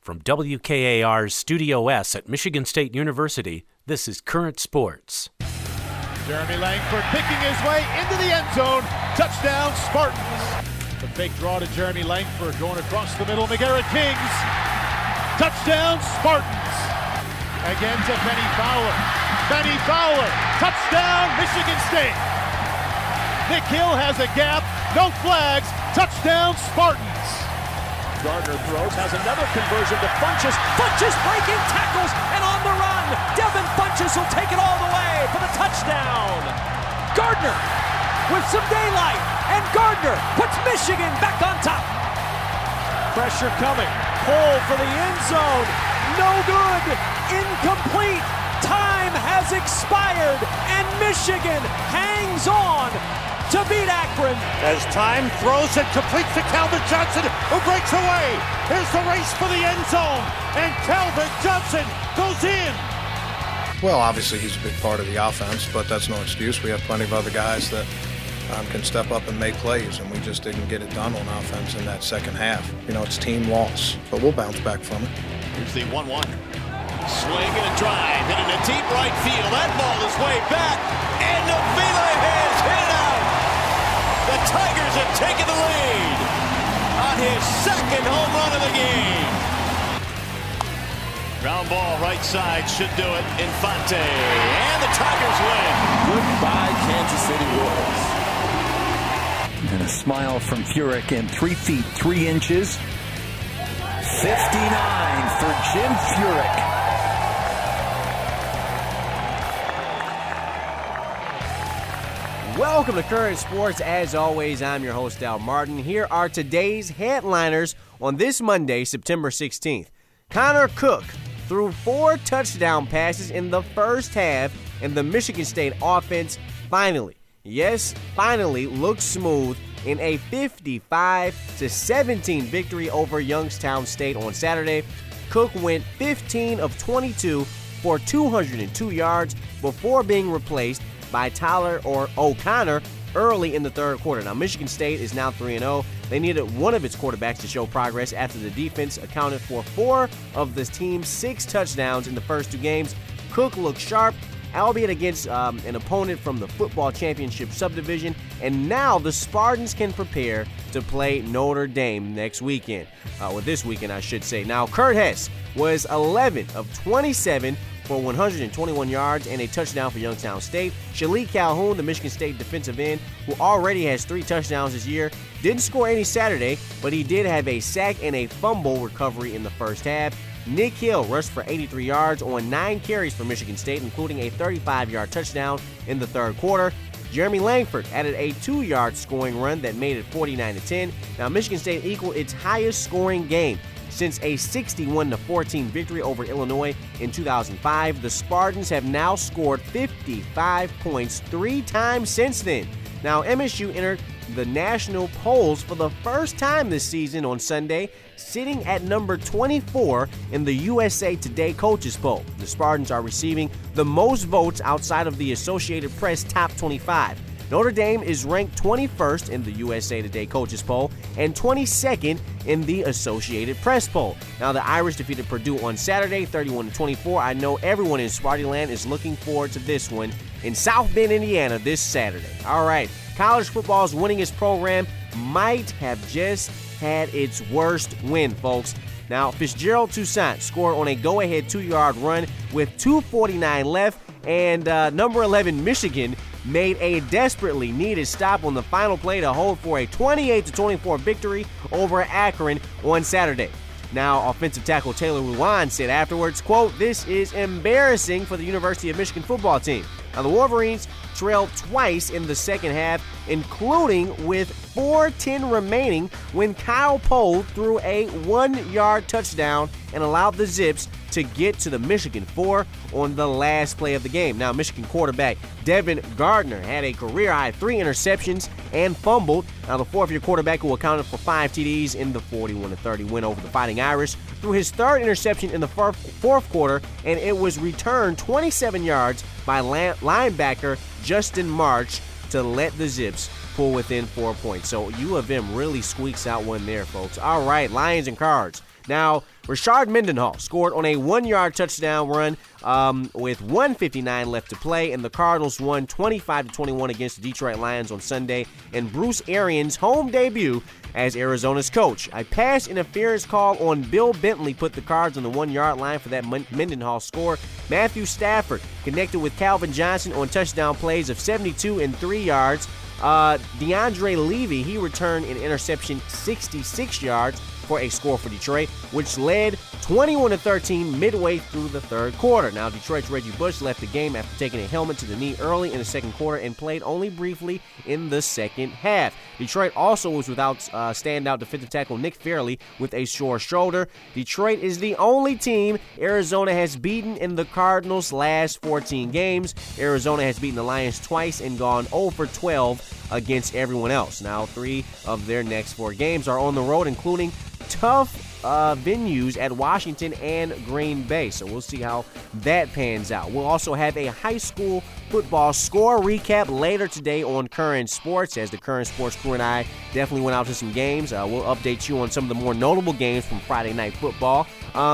From WKAR's Studio S at Michigan State University, this is Current Sports. Jeremy Langford picking his way into the end zone. Touchdown, Spartans. The fake draw to Jeremy Langford going across the middle. McGarrett Kings. Touchdown, Spartans. Again to Benny Fowler. Benny Fowler. Touchdown, Michigan State. Nick Hill has a gap. No flags. Touchdown, Spartans. Gardner throws, has another conversion to Funchess. Funchess breaking tackles and on the run. Devin Funchess will take it all the way for the touchdown. Gardner with some daylight, and Gardner puts Michigan back on top. Pressure coming. Pull for the end zone. No good. Incomplete. Time has expired, and Michigan hangs on to beat Akron. As time throws it, completes to Calvin Johnson, who breaks away. Here's the race for the end zone, and Calvin Johnson goes in. Well, obviously he's a big part of the offense, but that's no excuse. We have plenty of other guys that can step up and make plays, and we just didn't get it done on offense in that second half. You know, it's team loss, but we'll bounce back from it. Here's the 1-1. Swing and a drive, hitting a deep right field. That ball is way back, and Avila has hit it out. The Tigers have taken the lead on his second home run of the game. Ground ball right side should do it. Infante, and the Tigers win. Goodbye, Kansas City Royals. And a smile from Furyk in 3 feet 3 inches. 59 for Jim Furyk. Welcome to Current Sports. As always, I'm your host, Al Martin. Here are today's headliners on this Monday, September 16th. Connor Cook threw 4 touchdown passes in the first half, and the Michigan State offense finally looked smooth in a 55-17 victory over Youngstown State on Saturday. Cook went 15 of 22 for 202 yards before being replaced by Tyler O'Connor early in the third quarter. Now, Michigan State is now 3-0. They needed one of its quarterbacks to show progress after the defense accounted for 4 of the team's 6 touchdowns in the first 2 games. Cook looked sharp, albeit against an opponent from the football championship subdivision, and now the Spartans can prepare to play Notre Dame next weekend. This weekend, I should say. Now, Kurt Hess was 11 of 27 for 121 yards and a touchdown for Youngstown State. Shalik Calhoun, the Michigan State defensive end, who already has 3 touchdowns this year, didn't score any Saturday, but he did have a sack and a fumble recovery in the first half. Nick Hill rushed for 83 yards on 9 carries for Michigan State, including a 35-yard touchdown in the third quarter. Jeremy Langford added a 2-yard scoring run that made it 49-10. Now, Michigan State equaled its highest scoring game since a 61-14 victory over Illinois in 2005. The Spartans have now scored 55 points 3 times since then. Now, MSU entered the national polls for the first time this season on Sunday, sitting at number 24 in the USA Today Coaches Poll. The Spartans are receiving the most votes outside of the Associated Press Top 25. Notre Dame is ranked 21st in the USA Today Coaches Poll and 22nd in the Associated Press poll. Now, the Irish defeated Purdue on Saturday, 31-24. I know everyone in Spartyland is looking forward to this one in South Bend, Indiana this Saturday. All right, college football's winningest program might have just had its worst win, folks. Now, Fitzgerald Toussaint scored on a go-ahead 2-yard run with 2:49 left, and number 11 Michigan made a desperately needed stop on the final play to hold for a 28-24 victory over Akron on Saturday. Now, offensive tackle Taylor Lewan said afterwards, quote, "This is embarrassing for the University of Michigan football team." Now, the Wolverines trailed twice in the second half, including with 4:10 remaining when Kyle Pohl threw a 1-yard touchdown and allowed the Zips to get to the Michigan 4 on the last play of the game. Now, Michigan quarterback Devin Gardner had a career-high 3 interceptions and fumbled. Now, the fourth-year quarterback, who accounted for 5 TDs in the 41-30 win over the Fighting Irish, threw his 3rd interception in the fourth quarter, and it was returned 27 yards by linebacker Justin March to let the Zips pull within 4 points. So U of M really squeaks out one there, folks. All right, Lions and Cards. Now, Rashard Mendenhall scored on a 1-yard touchdown run with 1:59 left to play, and the Cardinals won 25-21 against the Detroit Lions on Sunday in Bruce Arians' home debut as Arizona's coach. A pass interference call on Bill Bentley put the Cards on the 1-yard line for that Mendenhall score. Matthew Stafford connected with Calvin Johnson on touchdown plays of 72 and 3 yards. DeAndre Levy, he returned an interception 66 yards for a score for Detroit, which led 21-13 midway through the third quarter. Now, Detroit's Reggie Bush left the game after taking a helmet to the knee early in the second quarter and played only briefly in the second half. Detroit also was without standout defensive tackle Nick Fairley with a sore shoulder. Detroit is the only team Arizona has beaten in the Cardinals' last 14 games. Arizona has beaten the Lions twice and gone 0-for-12 against everyone else. Now, 3 of their next 4 games are on the road, including tough venues at Washington and Green Bay. So we'll see how that pans out. We'll also have a high school football score recap later today on Current Sports, as the Current Sports crew and I definitely went out to some games. We'll update you on some of the more notable games from Friday Night Football.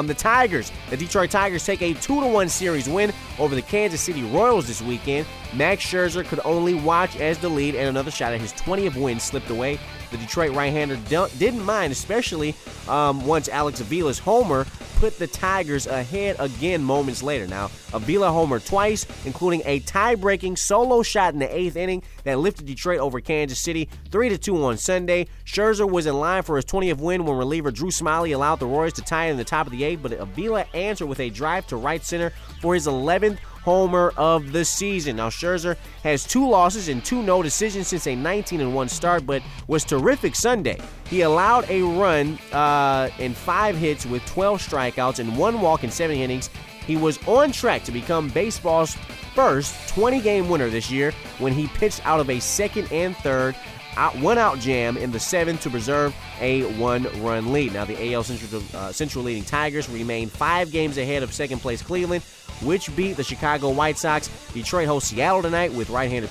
The Detroit Tigers take a 2-1 series win over the Kansas City Royals this weekend. Max Scherzer could only watch as the lead and another shot at his 20th win slipped away. The Detroit right-hander didn't mind, especially once Alex Avila's homer put the Tigers ahead again moments later. Now, Avila homered twice, including a tie-breaking solo shot in the 8th inning that lifted Detroit over Kansas City 3-2 on Sunday. Scherzer was in line for his 20th win when reliever Drew Smyly allowed the Royals to tie in the top of the 8th, but Avila answered with a drive to right center for his 11th homer of the season. Now, Scherzer has 2 losses and 2 no decisions since a 19-1 start, but was terrific Sunday. He allowed a run in 5 hits with 12 strikeouts and 1 walk in 7 innings. He was on track to become baseball's first 20-game winner this year when he pitched out of a second and third one-out jam in the 7th to preserve a 1-run lead. Now, the AL Central leading Tigers remain 5 games ahead of second-place Cleveland, which beat the Chicago White Sox. Detroit hosts Seattle tonight with right-handed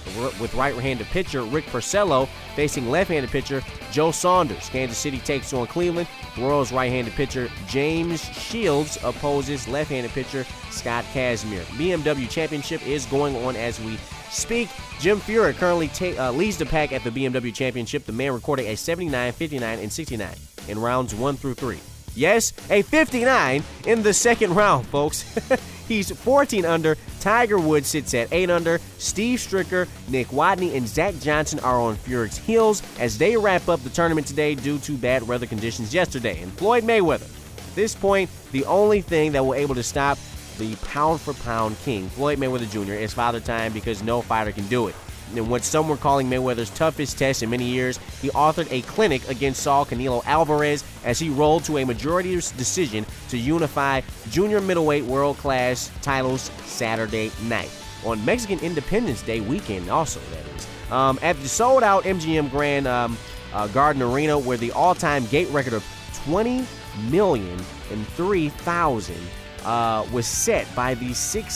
pitcher Rick Porcello facing left-handed pitcher Joe Saunders. Kansas City takes on Cleveland. Royals right-handed pitcher James Shields opposes left-handed pitcher Scott Kazmir. BMW Championship is going on as we speak. Jim Furyk currently leads the pack at the BMW Championship. The man recorded a 79, 59, and 69 in rounds 1 through 3. Yes, a 59 in the second round, folks. He's 14 under. Tiger Woods sits at 8 under. Steve Stricker, Nick Watney, and Zach Johnson are on Furyk's heels as they wrap up the tournament today due to bad weather conditions yesterday. And Floyd Mayweather, at this point, the only thing that will able to stop the pound-for-pound king, Floyd Mayweather Jr., is Father Time, because no fighter can do it. In what some were calling Mayweather's toughest test in many years, he authored a clinic against Saul Canelo Alvarez as he rolled to a majority decision to unify junior middleweight world-class titles Saturday night. On Mexican Independence Day weekend also, that is. At the sold-out MGM Grand Garden Arena, where the all-time gate record of 20,003,000 was set by the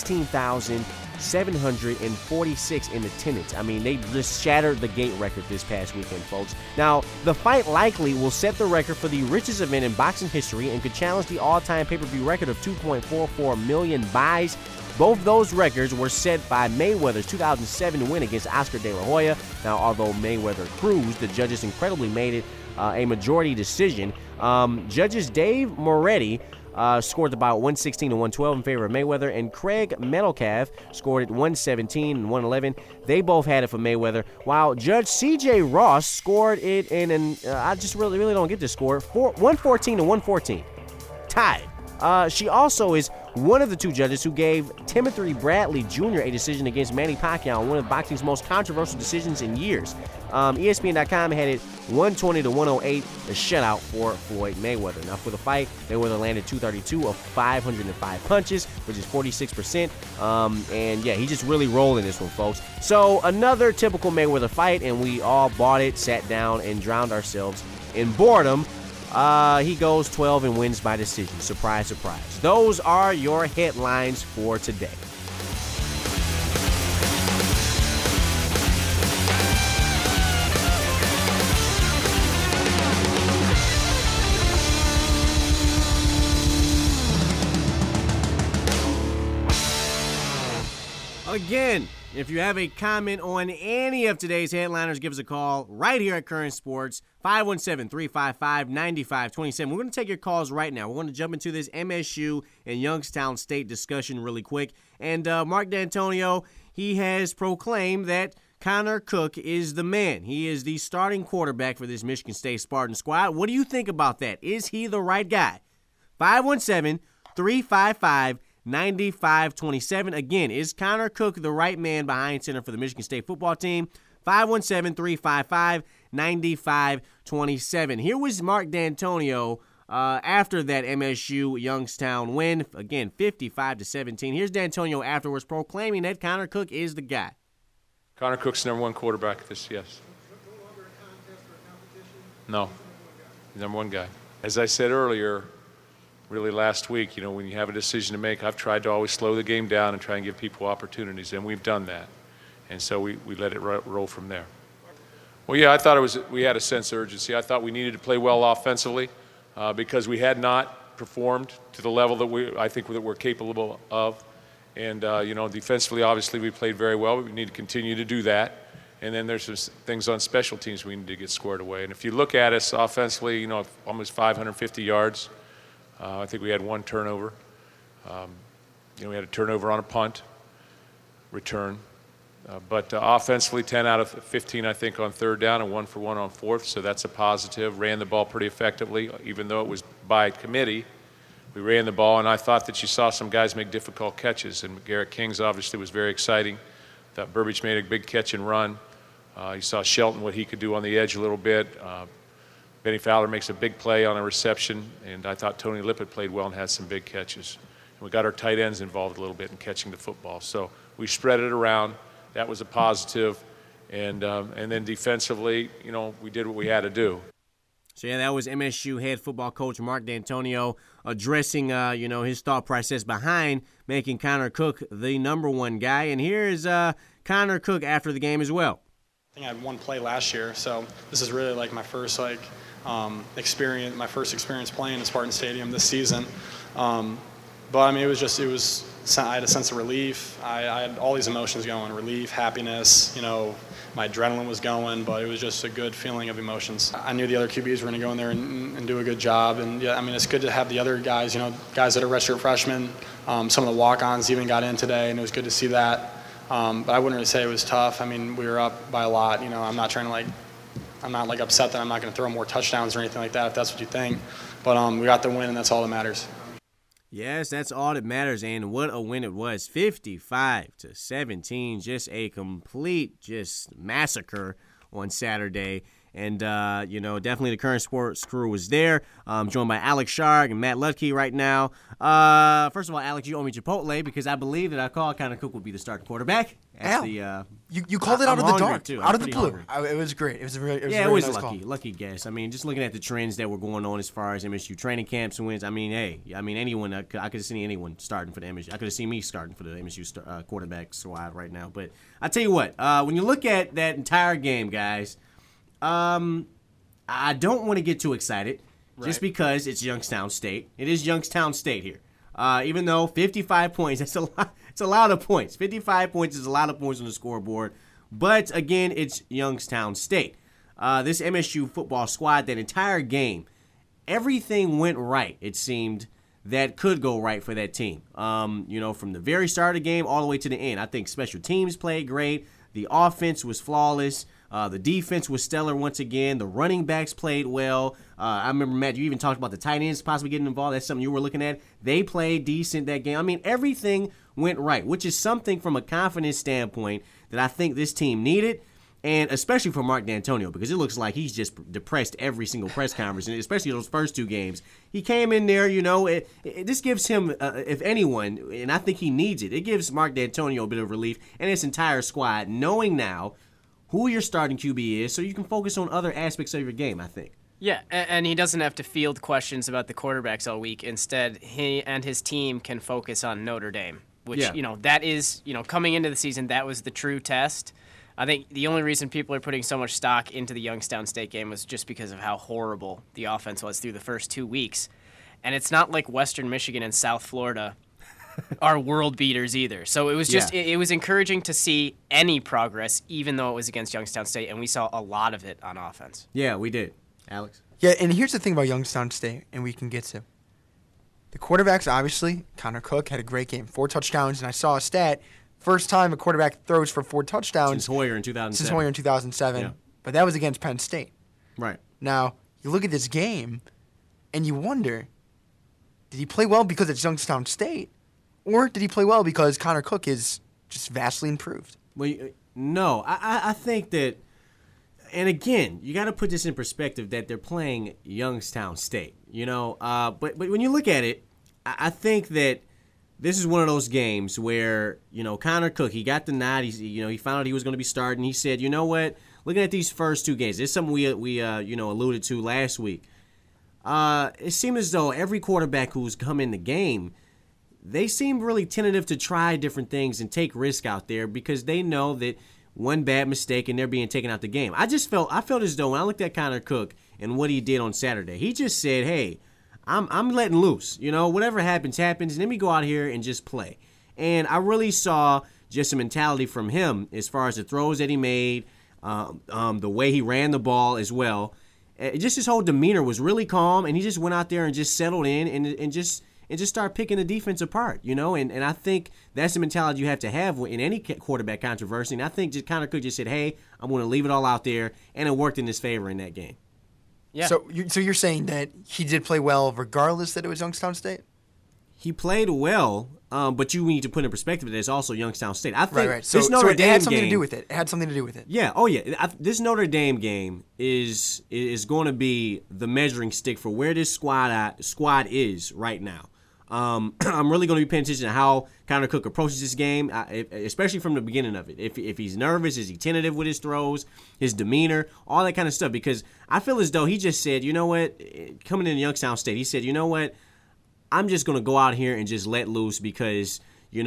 16,746 in attendance. I mean, they just shattered the gate record this past weekend, folks. Now, the fight likely will set the record for the richest event in boxing history and could challenge the all-time pay-per-view record of 2.44 million buys. Both those records were set by Mayweather's 2007 win against Oscar De La Hoya. Now, although Mayweather cruised, the judges incredibly made it a majority decision. Judges Dave Moretti scored about 116 to 112 in favor of Mayweather, and Craig Metcalf scored at 117 and 111. They both had it for Mayweather, while Judge C.J. Ross scored it in an I just really don't get this score, 114 to 114. Tied. She also is one of the 2 judges who gave Timothy Bradley Jr. a decision against Manny Pacquiao in one of boxing's most controversial decisions in years. ESPN.com had it 120 to 108, a shutout for Floyd Mayweather. Now, for the fight, Mayweather landed 232 of 505 punches, which is 46%. And yeah, he just really rolling this one, folks. So another typical Mayweather fight, and we all bought it, sat down, and drowned ourselves in boredom. He goes 12 and wins by decision. Surprise, surprise. Those are your headlines for today. Again, if you have a comment on any of today's headliners, give us a call right here at Current Sports, 517-355-9527. We're going to take your calls right now. We're going to jump into this MSU and Youngstown State discussion really quick. And Mark D'Antonio, he has proclaimed that Connor Cook is the man. He is the starting quarterback for this Michigan State Spartan squad. What do you think about that? Is he the right guy? 517-355-9527. Again, is Connor Cook the right man behind center for the Michigan State football team? 517-355-9527. Here was Mark D'Antonio after that MSU Youngstown win. Again, 55-17. Here's D'Antonio afterwards proclaiming that Connor Cook is the guy. Connor Cook's the number one quarterback at this, yes. No, he's number one guy. As I said earlier, really last week, when you have a decision to make, I've tried to always slow the game down and try and give people opportunities, and we've done that. And so we let it roll from there. Well, yeah, I thought we had a sense of urgency. I thought we needed to play well offensively because we had not performed to the level that I think that we're capable of. And, defensively, obviously, we played very well. We need to continue to do that. And then there's some things on special teams we need to get squared away. And if you look at us offensively, almost 550 yards. I think we had one turnover. We had a turnover on a punt return. But offensively, 10 out of 15, I think, on third down and 1 for 1 on fourth. So that's a positive. Ran the ball pretty effectively, even though it was by committee. We ran the ball, and I thought that you saw some guys make difficult catches. And Garrett Kings obviously was very exciting. Thought Burbage made a big catch and run. You saw Shelton, what he could do on the edge a little bit. Benny Fowler makes a big play on a reception, and I thought Tony Lippett played well and had some big catches. And we got our tight ends involved a little bit in catching the football. So we spread it around. That was a positive. And then defensively, we did what we had to do. So, yeah, that was MSU head football coach Mark D'Antonio addressing, his thought process behind making Connor Cook the number one guy. And here's Connor Cook after the game as well. I think I had one play last year, so this is really like my first experience playing in Spartan Stadium this season. But I mean, I had a sense of relief. I had all these emotions going: relief, happiness. My adrenaline was going, but it was just a good feeling of emotions. I knew the other QBs were going to go in there and do a good job, and yeah, I mean, it's good to have the other guys. Guys that are redshirt freshmen. Some of the walk-ons even got in today, and it was good to see that. But I wouldn't really say it was tough. I mean, we were up by a lot. I'm not upset that I'm not going to throw more touchdowns or anything like that, if that's what you think. But we got the win, and that's all that matters. Yes, that's all that matters, and what a win it was. 55-17, just a complete massacre on Saturday. And, definitely the Current Sports crew was there. Joined by Alex Sharg and Matt Lutke right now. First of all, Alex, you owe me Chipotle because I believe that I called Connor Cook would be the starting quarterback. You called it out of the dark, out of the blue. It was great. It was a nice lucky guess. I mean, just looking at the trends that were going on as far as MSU training camps and wins. I mean, anyone. I could have seen anyone starting for the MSU. I could have seen me starting for the MSU quarterback squad right now. But I tell you what, when you look at that entire game, guys. I don't want to get too excited just because it's Youngstown State. It is Youngstown State here. Even though 55 points, that's a lot. It's a lot of points. 55 points is a lot of points on the scoreboard. But, again, it's Youngstown State. This MSU football squad, that entire game, everything went right, it seemed, that could go right for that team. From the very start of the game all the way to the end. I think special teams played great. The offense was flawless. The defense was stellar once again. The running backs played well. I remember, Matt, you even talked about the tight ends possibly getting involved. That's something you were looking at. They played decent that game. I mean, everything went right, which is something from a confidence standpoint that I think this team needed, and especially for Mark D'Antonio, because it looks like he's just depressed every single press conference, and especially those first two games. He came in there, this gives him, if anyone, and I think he needs it, it gives Mark D'Antonio a bit of relief and his entire squad, knowing now who your starting QB is, so you can focus on other aspects of your game, I think. Yeah, and he doesn't have to field questions about the quarterbacks all week. Instead, he and his team can focus on Notre Dame, which, that is, coming into the season, that was the true test. I think the only reason people are putting so much stock into the Youngstown State game was just because of how horrible the offense was through the first 2 weeks. And it's not like Western Michigan and South Florida are world beaters either. So it was just it was encouraging to see any progress, even though it was against Youngstown State, and we saw a lot of it on offense. Yeah, we did. Alex? Yeah, and here's the thing about Youngstown State, and we can get to. The quarterbacks, obviously, Connor Cook had a great game, 4 touchdowns, and I saw a stat, first time a quarterback throws for 4 touchdowns. Since Hoyer in 2007. Yeah. But that was against Penn State. Right. Now, you look at this game, and you wonder, did he play well because it's Youngstown State, or did he play well because Connor Cook is just vastly improved? Well, no. I think that, and again, you got to put this in perspective that they're playing Youngstown State, But when you look at it, I think that this is one of those games where, Connor Cook, he got the nod. He found out he was going to be starting. He said, you know what? Looking at these first 2 games, this is something we alluded to last week. It seemed as though every quarterback who's come in the game, they seem really tentative to try different things and take risk out there because they know that one bad mistake and they're being taken out the game. I felt as though when I looked at Connor Cook and what he did on Saturday, he just said, hey, I'm letting loose. Whatever happens, happens. Let me go out here and just play. And I really saw just a mentality from him as far as the throws that he made, the way he ran the ball as well. Just his whole demeanor was really calm, and he just went out there and just settled in and just started picking the defense apart, And I think that's the mentality you have to have in any quarterback controversy. And I think just Connor Cook just said, hey, I'm going to leave it all out there, and it worked in his favor in that game. Yeah. So you're saying that he did play well regardless that it was Youngstown State? He played well, but you need to put in perspective that it's also Youngstown State. I think right. So it had something to do with it. It had something to do with it. Yeah. Oh, yeah. This Notre Dame game is going to be the measuring stick for where this squad is right now. I'm really going to be paying attention to how Connor Cook approaches this game, especially from the beginning of it. If he's nervous, is he tentative with his throws, his demeanor, all that kind of stuff. Because I feel as though he just said, you know what, coming into Youngstown State, he said, you know what, I'm just going to go out here and just let loose because,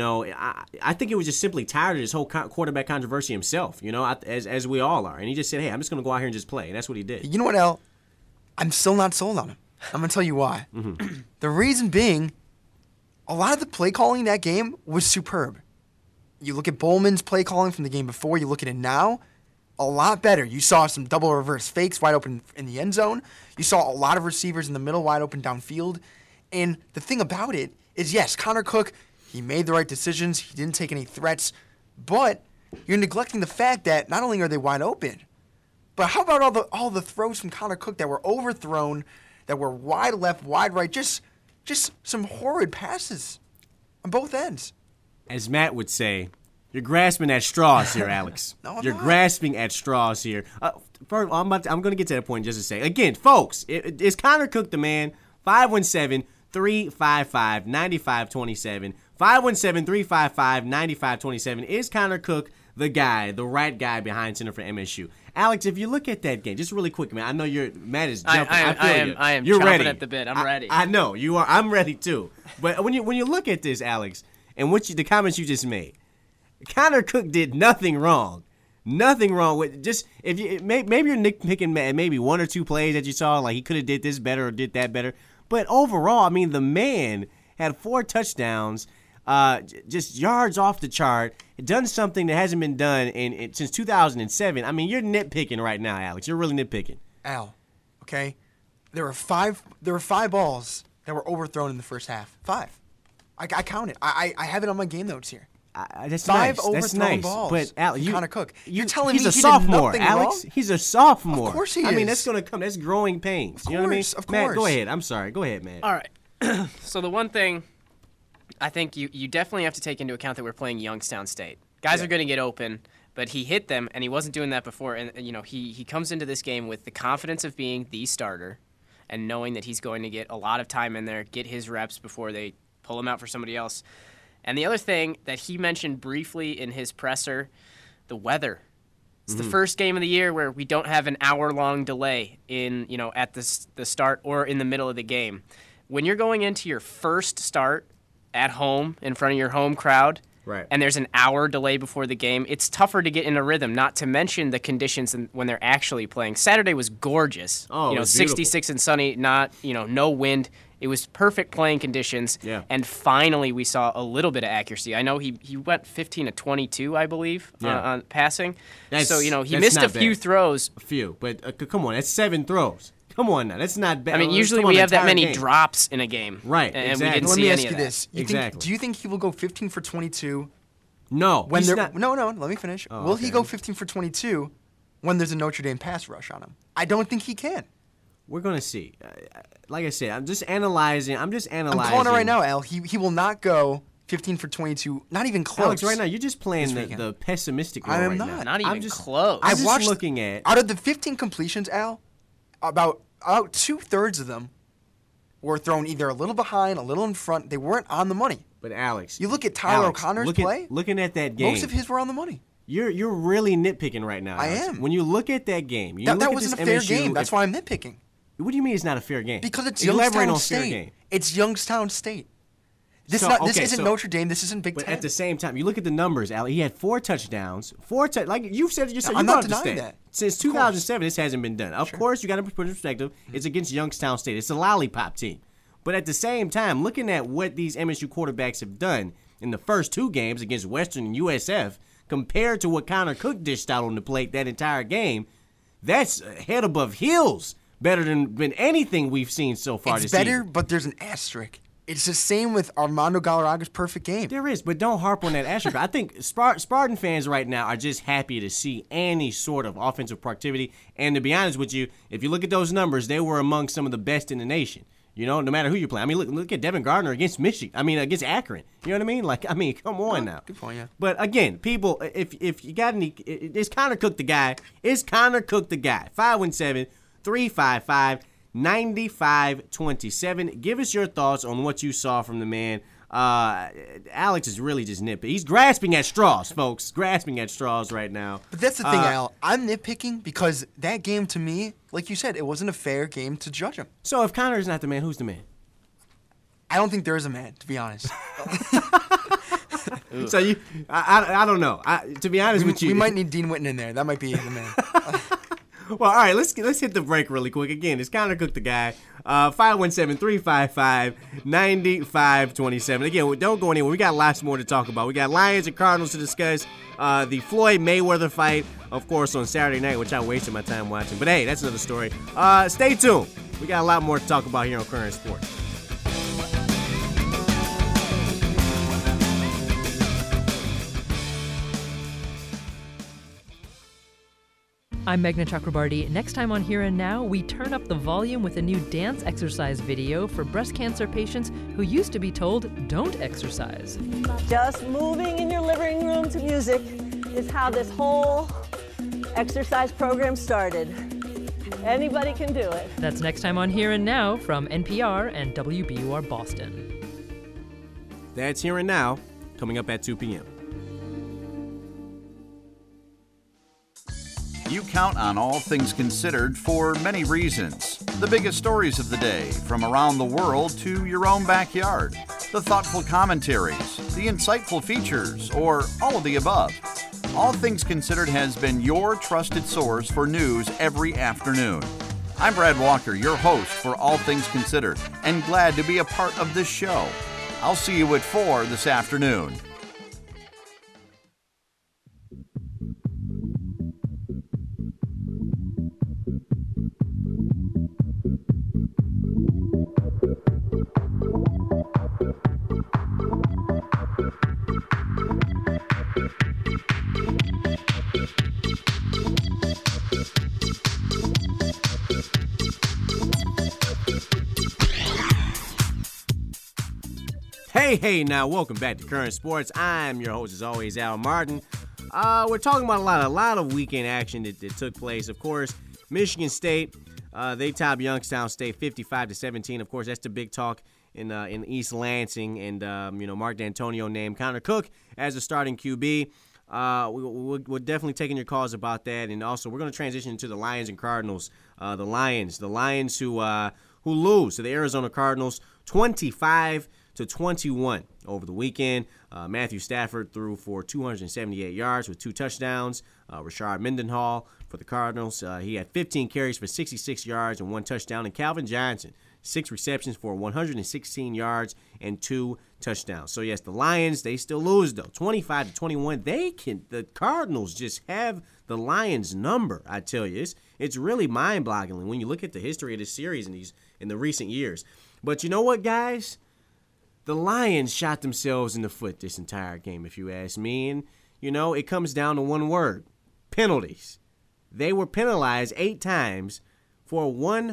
I think it was just simply tired of this whole quarterback controversy himself, as we all are. And he just said, hey, I'm just going to go out here and just play. And that's what he did. You know what, Al? I'm still not sold on him. I'm going to tell you why. Mm-hmm. The reason being, a lot of the play calling in that game was superb. You look at Bowman's play calling from the game before, you look at it now, a lot better. You saw some double reverse fakes wide open in the end zone. You saw a lot of receivers in the middle wide open downfield. And the thing about it is, yes, Connor Cook, he made the right decisions. He didn't take any threats. But you're neglecting the fact that not only are they wide open, but how about all the throws from Connor Cook that were overthrown, that were wide left, wide right, just some horrid passes on both ends. As Matt would say, you're grasping at straws here, Alex. No, you're grasping at straws here. First, I'm going to get to that point in just a second. Again, folks, is Connor Cook the man? 517-355-9527. 517-355-9527. Is Connor Cook the guy, the right guy behind center for MSU? Alex, if you look at that game, just really quick, man. I know Matt is jumping. I am you're chomping ready. At the bit. I'm ready. I know you are. I'm ready too. But when you look at this, Alex, and the comments you just made, Connor Cook did nothing wrong. Nothing wrong with just maybe you're nitpicking maybe 1 or 2 plays that you saw like he could have did this better or did that better. But overall, I mean, the man had 4 touchdowns, just yards off the chart, done something that hasn't been done since 2007. I mean, you're nitpicking right now, Alex. You're really nitpicking. Al, okay? There were 5 balls that were overthrown in the first half. 5. I count it. I have it on my game notes here. That's 5 nice. overthrown balls. But Al, Connor Cook. You're telling me he's a sophomore, did Alex. Wrong? He's a sophomore. Of course he is. I mean, that's going to come. That's growing pains. You know what I mean? Of course. Matt, go ahead. I'm sorry. Go ahead, man. All right. So the one thing I think you definitely have to take into account that we're playing Youngstown State. Guys are going to get open, but he hit them, and he wasn't doing that before. And he comes into this game with the confidence of being the starter and knowing that he's going to get a lot of time in there, get his reps before they pull him out for somebody else. And the other thing that he mentioned briefly in his presser, the weather. It's the first game of the year where we don't have an hour-long delay at the start or in the middle of the game. When you're going into your first start at home in front of your home crowd, right, and there's an hour delay before the game, it's tougher to get in a rhythm, not to mention the conditions when they're actually playing. Saturday was gorgeous. Oh, it was 66 beautiful. and sunny, no wind. It was perfect playing conditions, and finally we saw a little bit of accuracy. I know he went 15 of 22, I believe, on passing. So, he missed a few throws. A few, but come on, that's 7 throws. Come on now, that's not bad. I mean, usually we have that many drops in a game. Right, and exactly. we didn't Let see me any ask you of that. this. Exactly. Do you think he will go 15 for 22? No. When he's not. No, let me finish. Will he go 15 for 22 when there's a Notre Dame pass rush on him? I don't think he can. We're going to see. Like I said, I'm just analyzing. I'm calling it right now, Al. He will not go 15 for 22. Not even close. Alex, right now, you're just playing the pessimistic role I am right not. now. Not even close. I'm just looking at... Out of the 15 completions, Al, about 2/3 of them were thrown either a little behind, a little in front. They weren't on the money. But Alex... You look at Tyler O'Connor's play. Looking at that game... Most of his were on the money. You're really nitpicking right now, Alex. I am. When you look at that game... That wasn't a fair game. That's why I'm nitpicking. What do you mean it's not a fair game? Because it's Youngstown State. It's Youngstown State. This isn't Notre Dame. This isn't Big Ten. But at the same time, you look at the numbers, Al. He had 4 touchdowns. Like you said yourself. I'm not denying that. Since 2007, this hasn't been done. Of course, you got to put it in perspective. It's against Youngstown State. It's a lollipop team. But at the same time, looking at what these MSU quarterbacks have done in the first 2 games against Western and USF, compared to what Connor Cook dished out on the plate that entire game, that's head above heels better than anything we've seen so far this season. It's better, but there's an asterisk. It's the same with Armando Galarraga's perfect game. There is, but don't harp on that asterisk. I think Spartan fans right now are just happy to see any sort of offensive productivity. And to be honest with you, if you look at those numbers, they were among some of the best in the nation. No matter who you're playing. I mean, look at Devin Gardner against against Akron. You know what I mean? Come on now. Good point, yeah. But again, people, if you got any, is Connor Cook the guy? Is Connor Cook the guy? 517-355-9527. Give us your thoughts on what you saw from the man. Alex is really just nitpicking. He's grasping at straws, folks. Grasping at straws right now. But that's the thing, Al. I'm nitpicking because that game, to me, like you said, it wasn't a fair game to judge him. So if Connor is not the man, who's the man? I don't think there is a man, to be honest. So I don't know. To be honest with you, we might need Dean Witten in there. That might be the man. Well, all right, let's hit the break really quick. Again, is Connor Cook the guy? 517-355-9527. Again, don't go anywhere. We got lots more to talk about. We got Lions and Cardinals to discuss. The Floyd Mayweather fight, of course, on Saturday night, which I wasted my time watching. But hey, that's another story. Stay tuned. We got a lot more to talk about here on Current Sports. I'm Meghna Chakrabarty. Next time on Here and Now, we turn up the volume with a new dance exercise video for breast cancer patients who used to be told don't exercise. Just moving in your living room to music is how this whole exercise program started. Anybody can do it. That's next time on Here and Now from NPR and WBUR Boston. That's Here and Now, coming up at 2 p.m. You count on All Things Considered for many reasons. The biggest stories of the day, from around the world to your own backyard. The thoughtful commentaries, the insightful features, or all of the above. All Things Considered has been your trusted source for news every afternoon. I'm Brad Walker, your host for All Things Considered, and glad to be a part of this show. I'll see you at 4 this afternoon. Hey, now welcome back to Current Sports. I'm your host, as always, Al Martin. We're talking about a lot of weekend action that took place. Of course, Michigan State, they topped Youngstown State 55-17. Of course, that's the big talk in East Lansing, and Mark D'Antonio named Connor Cook as a starting QB. We're definitely taking your calls about that, and also we're going to transition to the Lions and Cardinals. The Lions who lose to the Arizona Cardinals 25-21 over the weekend. Matthew Stafford threw for 278 yards with 2 touchdowns. Rashard Mendenhall for the Cardinals, he had 15 carries for 66 yards and 1 touchdown. And Calvin Johnson, 6 receptions for 116 yards and 2 touchdowns. So yes, the Lions, they still lose though, 25-21. The Cardinals just have the Lions number. I tell you, it's really mind-boggling when you look at the history of this series in the recent years. But you know what, guys? The Lions shot themselves in the foot this entire game, if you ask me. And it comes down to one word: penalties. They were penalized 8 times for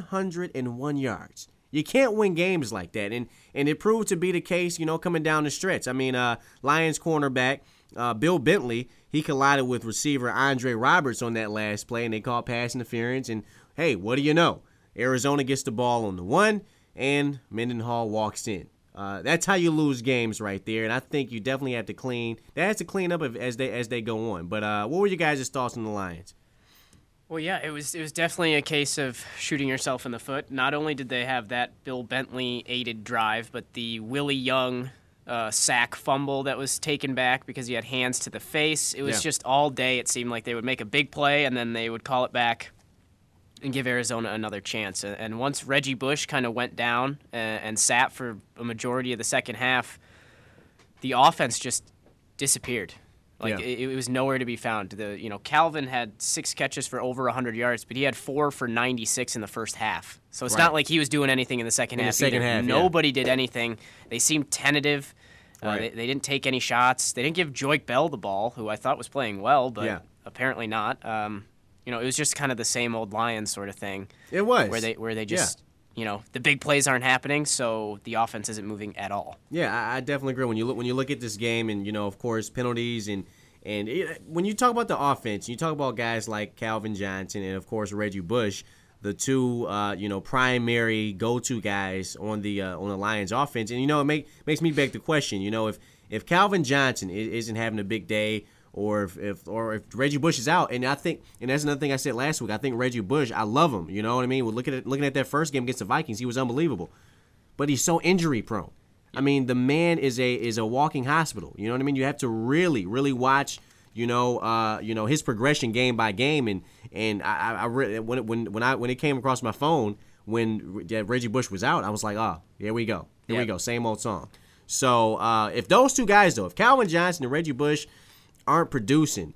101 yards. You can't win games like that. And it proved to be the case, coming down the stretch. I mean, Lions cornerback Bill Bentley, he collided with receiver Andre Roberts on that last play, and they called pass interference. And, hey, what do you know? Arizona gets the ball on the 1, and Mendenhall walks in. That's how you lose games right there, and I think you definitely have to clean up as they go on. But what were you guys' thoughts on the Lions? Well, yeah, it was definitely a case of shooting yourself in the foot. Not only did they have that Bill Bentley-aided drive, but the Willie Young sack fumble that was taken back because he had hands to the face. It was just all day it seemed like they would make a big play, and then they would call it back and give Arizona another chance. And once Reggie Bush kind of went down and sat for a majority of the second half, the offense just disappeared. It was nowhere to be found. Calvin had 6 catches for over 100 yards, but he had 4 for 96 in the first half. So it's not like he was doing anything in the second half. Nobody did anything. They seemed tentative. They didn't take any shots. They didn't give Joique Bell the ball, who I thought was playing well, but apparently not. It was just kind of the same old Lions sort of thing. It was. Where they just, the big plays aren't happening, so the offense isn't moving at all. Yeah, I definitely agree. When you look at this game, and of course penalties, and when you talk about the offense, you talk about guys like Calvin Johnson and of course Reggie Bush, the two primary go-to guys on the Lions offense, and it makes me beg the question. If Calvin Johnson isn't having a big day, or if Reggie Bush is out, and that's another thing I said last week. I think Reggie Bush, I love him. You know what I mean? We're looking at that first game against the Vikings, he was unbelievable, but he's so injury prone. I mean, the man is a walking hospital. You know what I mean? You have to really, really watch, his progression game by game. And I really, when it came across my phone when Reggie Bush was out, I was like, oh, here we go, we go, same old song. So if those two guys though, if Calvin Johnson and Reggie Bush aren't producing,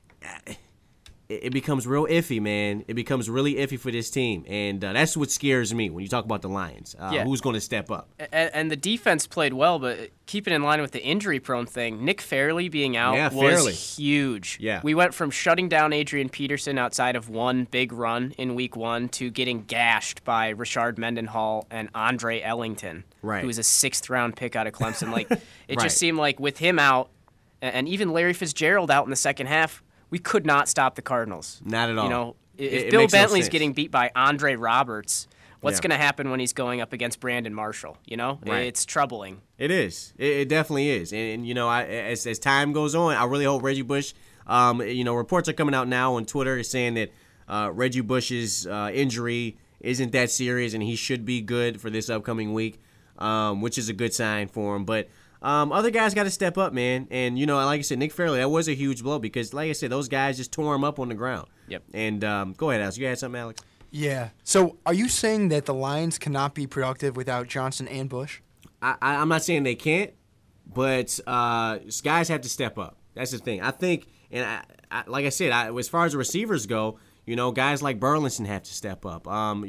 it becomes real iffy, man. It becomes really iffy for this team, and that's what scares me when you talk about the Lions. Who's going to step up? And the defense played well, but keeping in line with the injury-prone thing, Nick Fairley being out was huge. Yeah. We went from shutting down Adrian Peterson outside of one big run in Week 1 to getting gashed by Rashard Mendenhall and Andre Ellington, who was a 6th-round pick out of Clemson. It just seemed like with him out, and even Larry Fitzgerald out in the second half, we could not stop the Cardinals. Not at all. If Bill Bentley's getting beat by Andre Roberts, what's going to happen when he's going up against Brandon Marshall? It's troubling. It is. It definitely is. And as time goes on, I really hope Reggie Bush. Reports are coming out now on Twitter saying that Reggie Bush's injury isn't that serious, and he should be good for this upcoming week, which is a good sign for him. But other guys got to step up, man. And, like I said, Nick Fairley, that was a huge blow because, like I said, those guys just tore him up on the ground. Yep. And go ahead, Alex. You had something, Alex? Yeah. So are you saying that the Lions cannot be productive without Johnson and Bush? I'm not saying they can't, but guys have to step up. That's the thing. I think, and I like I said, as far as the receivers go, guys like Burleson have to step up. And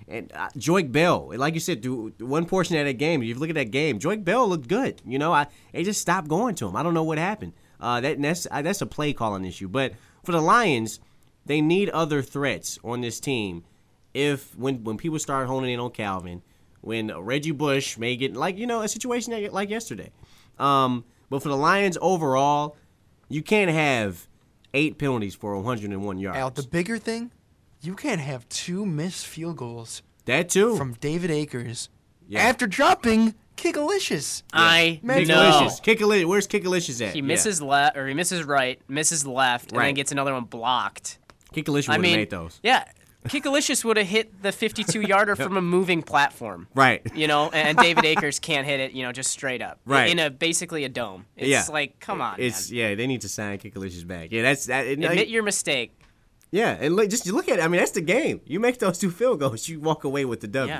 Joique Bell, like you said, one portion of that game, if you look at that game, Joique Bell looked good. They just stopped going to him. I don't know what happened. That's a play calling issue. But for the Lions, they need other threats on this team. When people start honing in on Calvin, when Reggie Bush may get a situation like yesterday. But for the Lions overall, you can't have 8 penalties for 101 yards. Al, the bigger thing, you can't have 2 missed field goals. That too. From David Akers after dropping Kickalicious. I know. Kickalicious. Where's Kickalicious at? He misses left, or he misses right, misses left, and then gets another one blocked. Kickalicious would have made those. Yeah. Kickalicious would have hit the 52-yarder from a moving platform. Right. And David Akers can't hit it, just straight up. Right. In basically a dome. It's like, come on, man. Yeah, they need to sign Kickalicious back. Yeah, Admit your mistake. Yeah, and you look at it. I mean, that's the game. You make those 2 field goals, you walk away with the W. Yeah.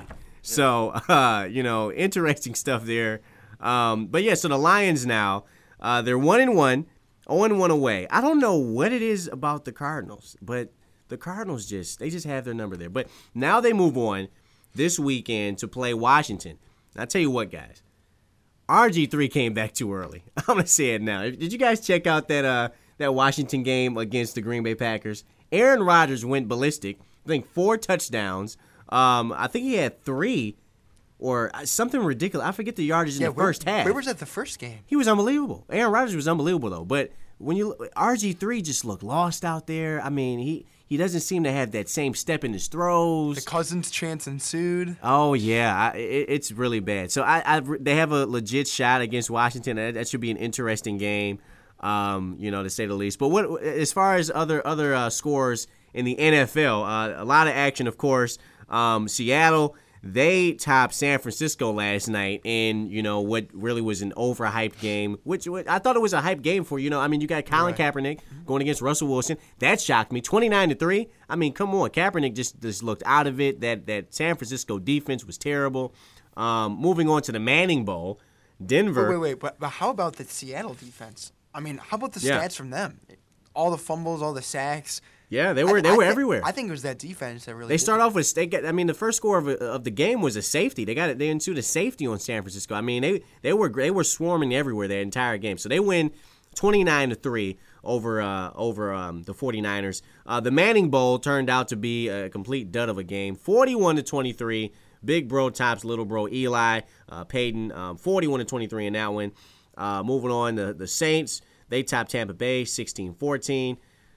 So, interesting stuff there. But yeah, so the Lions now, they're 1-1, 0-1 away. I don't know what it is about the Cardinals, but the Cardinals they just have their number there. But now they move on this weekend to play Washington. I'll tell you what, guys. RG3 came back too early. I'm going to say it now. Did you guys check out that Washington game against the Green Bay Packers? Aaron Rodgers went ballistic. I think 4 touchdowns. I think he had 3 or something ridiculous. I forget the yardage in the first half. Where was that the first game? He was unbelievable. Aaron Rodgers was unbelievable, though. But when RG3 just looked lost out there. I mean, he doesn't seem to have that same step in his throws. The Cousins chance ensued. Oh, yeah. It's really bad. So they have a legit shot against Washington. That should be an interesting game, to say the least. But what as far as other scores in the NFL, a lot of action, of course. Seattle, they topped San Francisco last night in, what really was an overhyped game, which I thought it was a hype game for, you got Colin Kaepernick going against Russell Wilson. That shocked me. 29-3. I mean, come on. Kaepernick just looked out of it. That San Francisco defense was terrible. Moving on to the Manning Bowl, Denver. Wait. But how about the Seattle defense? I mean, how about the stats from them? All the fumbles, all the sacks. Yeah, they were everywhere. I think it was that defense that really. They start off with the first score of the game was a safety. They ensued a safety on San Francisco. I mean, they were swarming everywhere that entire game. So they win 29-3 over the 49ers. The Manning Bowl turned out to be a complete dud of a game. 41-23. Big bro tops little bro Eli Payton. 41-23 in that one. Moving on, the Saints, they topped Tampa Bay 16-14.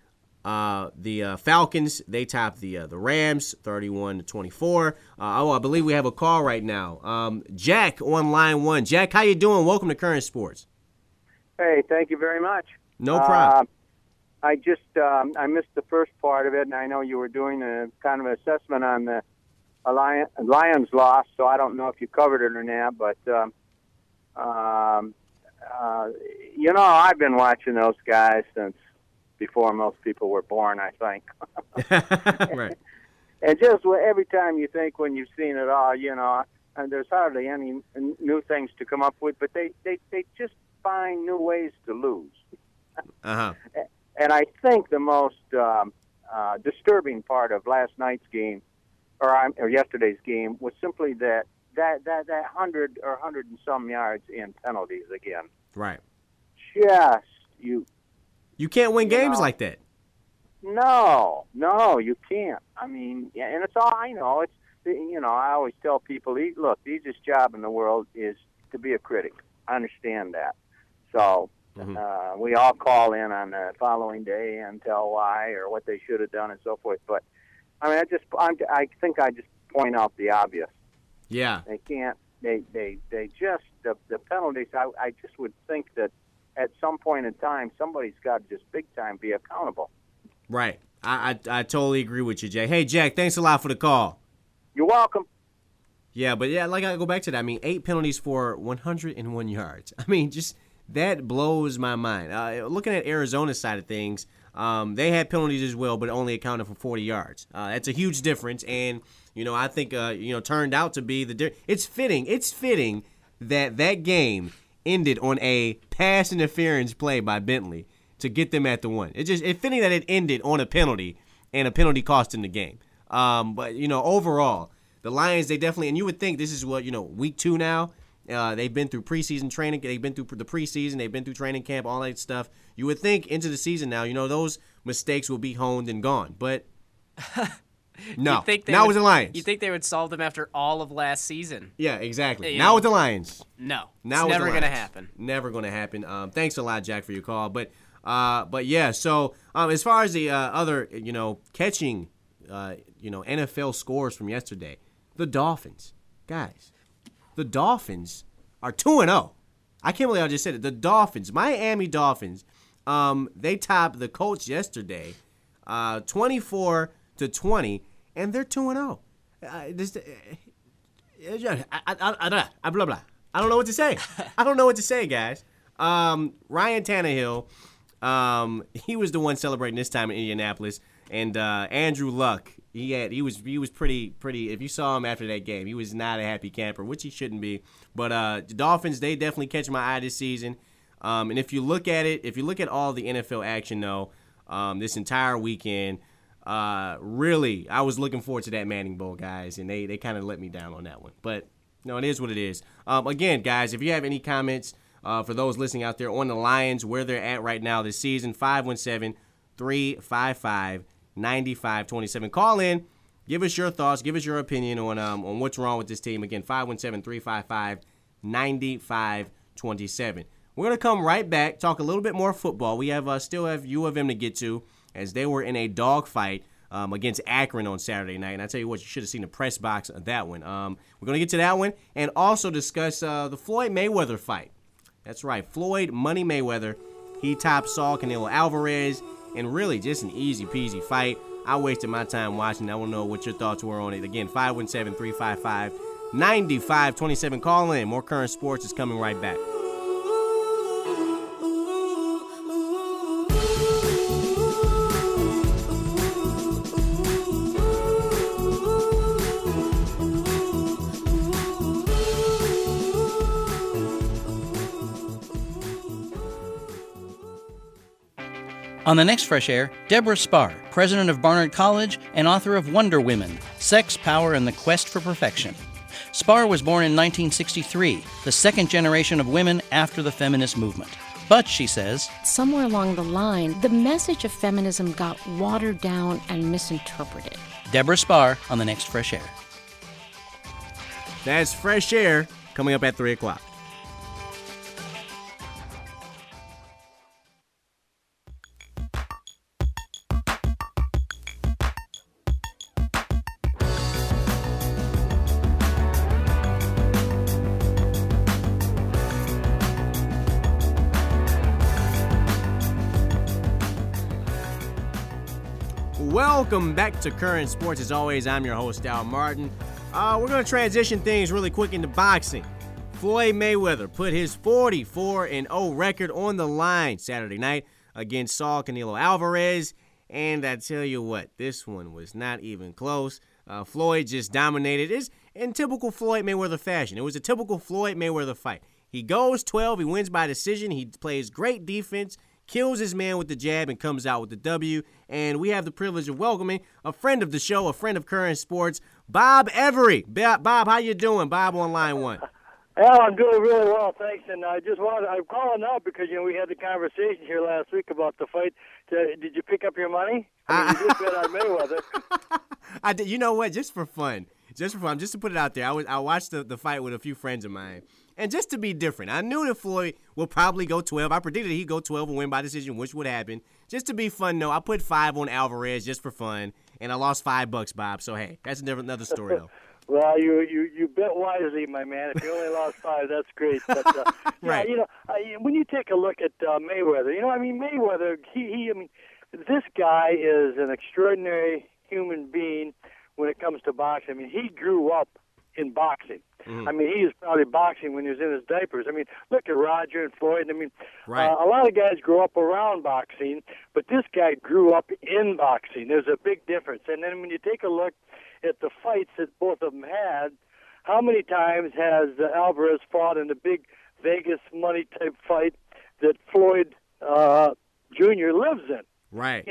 The Falcons, they topped the Rams 31-24. I believe we have a call right now. Jack on line 1. Jack, how you doing? Welcome to Current Sports. Hey, thank you very much. No problem. I just I missed the first part of it, and I know you were doing a kind of assessment on the Lions loss, so I don't know if you covered it or not, but I've been watching those guys since before most people were born, I think. Right. And just every time you think when you've seen it all, and there's hardly any new things to come up with, but they just find new ways to lose. Uh-huh. And I think the most disturbing part of last night's game, or yesterday's game, was simply that 100 or 100 and some yards in penalties again. Right. Just You can't win games like that. No, you can't. I mean, yeah, and it's all I know. It's I always tell people, look, the easiest job in the world is to be a critic. I understand that. So we all call in on the following day and tell why or what they should have done and so forth. But I mean, I think I just point out the obvious. Yeah. They can't. They just the penalties. I just would think that at some point in time, somebody's got to just big time be accountable. Right. I totally agree with you, Jay. Hey, Jack, thanks a lot for the call. You're welcome. Yeah, but I go back to that. I mean, 8 penalties for 101 yards. I mean, just that blows my mind. Looking at Arizona's side of things, they had penalties as well, but only accounted for 40 yards. That's a huge difference, and I think turned out to be It's fitting that game ended on a pass interference play by Bentley to get them at the one. It's fitting that it ended on a penalty, and a penalty cost in the game. But overall, the Lions, they definitely, and you would think this is what week 2 now. They've been through preseason training. They've been through the preseason. They've been through training camp, all that stuff. You would think into the season now, those mistakes will be honed and gone. But no, now with the Lions. You think they would solve them after all of last season? Yeah, exactly. Now with the Lions. No, now it's never going to happen. Never going to happen. Thanks a lot, Jack, for your call. But yeah. So as far as the other, catching, NFL scores from yesterday, the Dolphins, guys. The Dolphins are 2-0. I can't believe I just said it. The Dolphins, Miami Dolphins, they topped the Colts yesterday, 24-20, and they're 2-0. I don't know what to say. I don't know what to say, guys. Ryan Tannehill, he was the one celebrating this time in Indianapolis, and Andrew Luck, He was pretty. If you saw him after that game, he was not a happy camper, which he shouldn't be. But the Dolphins, they definitely catch my eye this season. And if you look at all the NFL action though, this entire weekend, really, I was looking forward to that Manning Bowl, guys, and they kind of let me down on that one. But no, it is what it is. Again, guys, if you have any comments for those listening out there on the Lions, where they're at right now this season, 517-355-9527. Call in, give us your thoughts, give us your opinion on what's wrong with this team. Again, 517-355-9527. We're going to come right back, talk a little bit more football. We still have U of M to get to, as they were in a dogfight against Akron on Saturday night. And I tell you what, you should have seen the press box of that one. We're going to get to that one and also discuss the Floyd Mayweather fight. That's right, Floyd Money Mayweather. He topped Saul Canelo Alvarez, and really just an easy-peasy fight. I wasted my time watching. I want to know what your thoughts were on it. Again, 517-355-9527. Call in. More Current Sports is coming right back. On the next Fresh Air, Deborah Spar, president of Barnard College and author of Wonder Women, Sex, Power, and the Quest for Perfection. Spar was born in 1963, the second generation of women after the feminist movement. But, she says, somewhere along the line, the message of feminism got watered down and misinterpreted. Deborah Spar on the next Fresh Air. That's Fresh Air coming up at 3 o'clock. Welcome back to Current Sports. As always, I'm your host, Al Martin. We're going to transition things really quick into boxing. Floyd Mayweather put his 44-0 record on the line Saturday night against Saul Canelo Alvarez. And I tell you what, this one was not even close. Floyd just dominated. It's in typical Floyd Mayweather fashion. It was a typical Floyd Mayweather fight. He goes 12. He wins by decision. He plays great defense, kills his man with the jab, and comes out with the W. And we have the privilege of welcoming a friend of the show, a friend of Current Sports, Bob Every. Bob, how you doing? Bob on line one. Al, I'm doing really well, thanks. And I'm calling out because, we had the conversation here last week about the fight. Did you pick up your money? You just bet on Mayweather. I did. You know what? Just for fun, just to put it out there, I watched the fight with a few friends of mine. And just to be different, I knew that Floyd will probably go 12. I predicted he'd go 12 and win by decision, which would happen. Just to be fun, though, I put 5 on Alvarez just for fun, and I lost $5, Bob. So, hey, that's another story, though. Well, you bet wisely, my man. If you only lost 5, that's great. But, right. When you take a look at Mayweather, Mayweather, this guy is an extraordinary human being when it comes to boxing. He grew up in boxing. Mm. He was probably boxing when he was in his diapers. Look at Roger and Floyd. Right. A lot of guys grow up around boxing, but this guy grew up in boxing. There's a big difference. And then when you take a look at the fights that both of them had, how many times has Alvarez fought in the big Vegas money type fight that Floyd Jr. lives in? Right.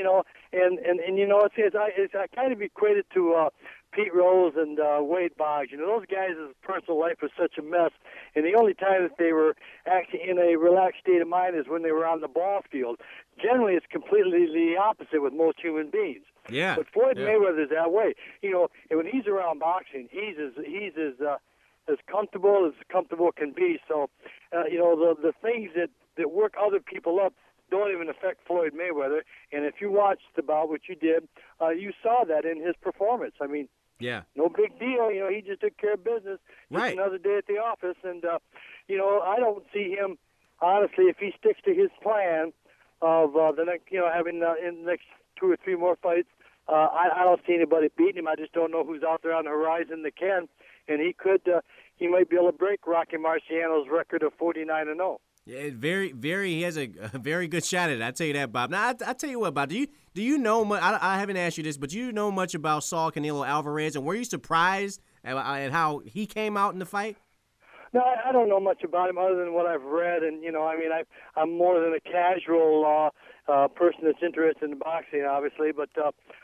It's I kind of equated to Pete Rose and Wade Boggs. Those guys' personal life was such a mess, and the only time that they were actually in a relaxed state of mind is when they were on the ball field. Generally, it's completely the opposite with most human beings. Yeah. But Floyd Mayweather is that way. And when he's around boxing, he's as comfortable can be. So, the things that work other people up don't even affect Floyd Mayweather. And if you watched the bout, which you did, you saw that in his performance. Yeah. No big deal. He just took care of business. Just right. Another day at the office. And, I don't see him, honestly, if he sticks to his plan of the next, having in the next 2 or 3 more fights, I don't see anybody beating him. I just don't know who's out there on the horizon that can. And he might be able to break Rocky Marciano's record of 49-0. Yeah, he has a very good shot at it. I tell you that, Bob. Now, I tell you what, Bob. Do you know much? I haven't asked you this, but do you know much about Saul Canelo Alvarez, and were you surprised at how he came out in the fight? No, I don't know much about him other than what I've read, and I'm more than a casual person that's interested in boxing, obviously, but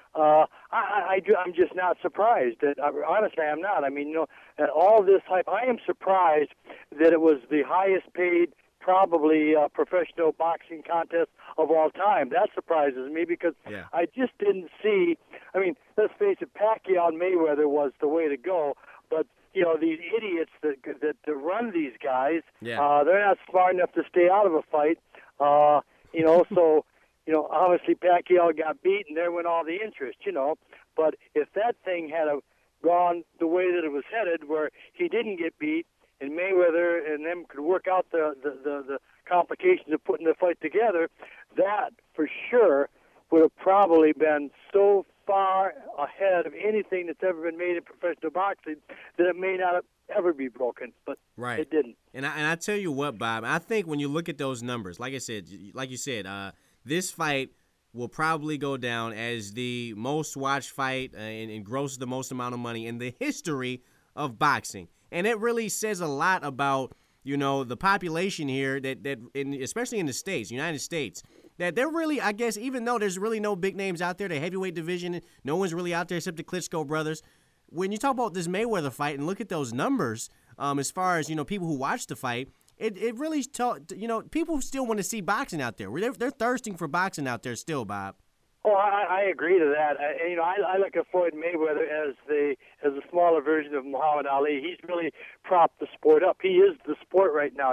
I'm just not surprised. Honestly, I'm not. I mean, all this hype. I am surprised that it was the highest paid, probably professional boxing contest of all time. That surprises me because I just didn't see. I mean, let's face it, Pacquiao and Mayweather was the way to go, but these idiots that run these guys, they're not smart enough to stay out of a fight. So obviously Pacquiao got beat, and there went all the interest. But if that thing had gone the way that it was headed, where he didn't get beat, and Mayweather and them could work out the complications of putting the fight together, that for sure would have probably been so far ahead of anything that's ever been made in professional boxing that it may not ever be broken, but it didn't. And I tell you what, Bob, I think when you look at those numbers, like you said, this fight will probably go down as the most watched fight and grosses the most amount of money in the history of boxing. And it really says a lot about, the population here especially in the States, United States, that they're really, I guess, even though there's really no big names out there, the heavyweight division, no one's really out there except the Klitschko brothers. When you talk about this Mayweather fight and look at those numbers, as far as, people who watch the fight, it really, people still want to see boxing out there. They're thirsting for boxing out there still, Bob. Oh, I agree to that. I look at Floyd Mayweather as a smaller version of Muhammad Ali. He's really propped the sport up. He is the sport right now,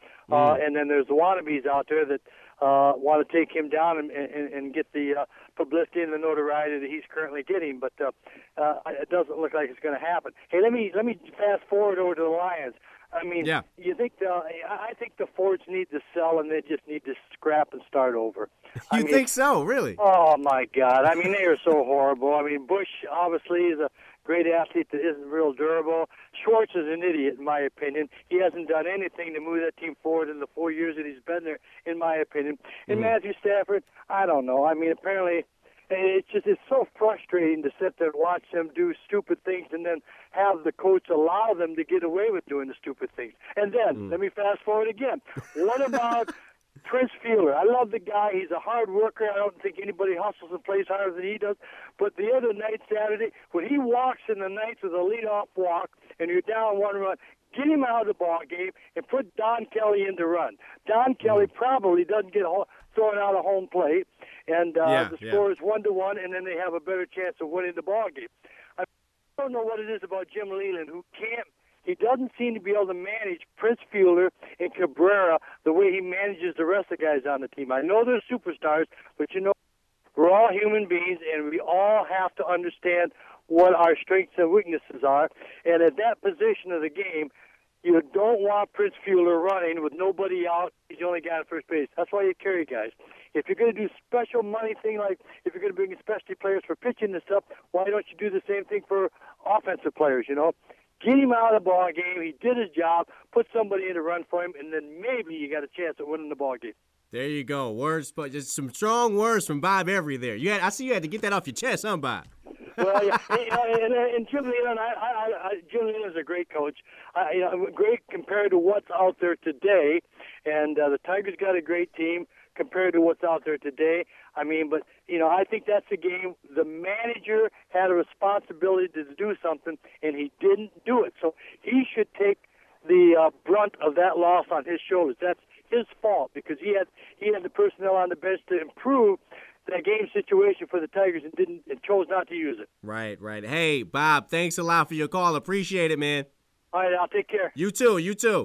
And then there's the wannabes out there that want to take him down and get the publicity and the notoriety that he's currently getting. But it doesn't look like it's going to happen. Hey, let me fast forward over to the Lions. I mean, you think I think the Fords need to sell, and they just need to scrap and start over. You think so, really? Oh, my God. I mean, they are so horrible. I mean, Bush obviously is a great athlete that isn't real durable. Schwartz is an idiot, in my opinion. He hasn't done anything to move that team forward in the 4 years that he's been there, in my opinion. And Matthew Stafford, I don't know. I mean, apparently it's so frustrating to sit there and watch them do stupid things and then have the coach allow them to get away with doing the stupid things. And then, let me fast forward again. What about Prince Fielder? I love the guy. He's a hard worker. I don't think anybody hustles and plays harder than he does. But the other night, Saturday, when he walks in the ninth with a leadoff walk and you're down 1 run, get him out of the ball game and put Don Kelly in to run. Don Kelly probably doesn't get thrown out of home plate, and the score is 1-1, and then they have a better chance of winning the ball game. I don't know what it is about Jim Leyland he doesn't seem to be able to manage Prince Fielder and Cabrera the way he manages the rest of the guys on the team. I know they're superstars, but we're all human beings, and we all have to understand what our strengths and weaknesses are. And at that position of the game, you don't want Prince Fielder running with nobody out. He's the only guy on first base. That's why you carry guys. If you're going to do special money thing, like if you're going to bring in specialty players for pitching and stuff, why don't you do the same thing for offensive players, Get him out of the ball game. He did his job. Put somebody in to run for him, and then maybe you got a chance at winning the ball game. There you go. Words, but just some strong words from Bob Every there. I see you had to get that off your chest, huh, Bob? Well, yeah, and Jim Leyland, Jim Leyland is a great coach. Great compared to what's out there today, and the Tigers got a great team compared to what's out there today. I mean, but I think that's a game. The manager had a responsibility to do something, and he didn't do it. So he should take the brunt of that loss on his shoulders. That's his fault because he had the personnel on the bench to improve that game situation for the Tigers and chose not to use it. Right. Hey, Bob, thanks a lot for your call. Appreciate it, man. All right, I'll take care. You too.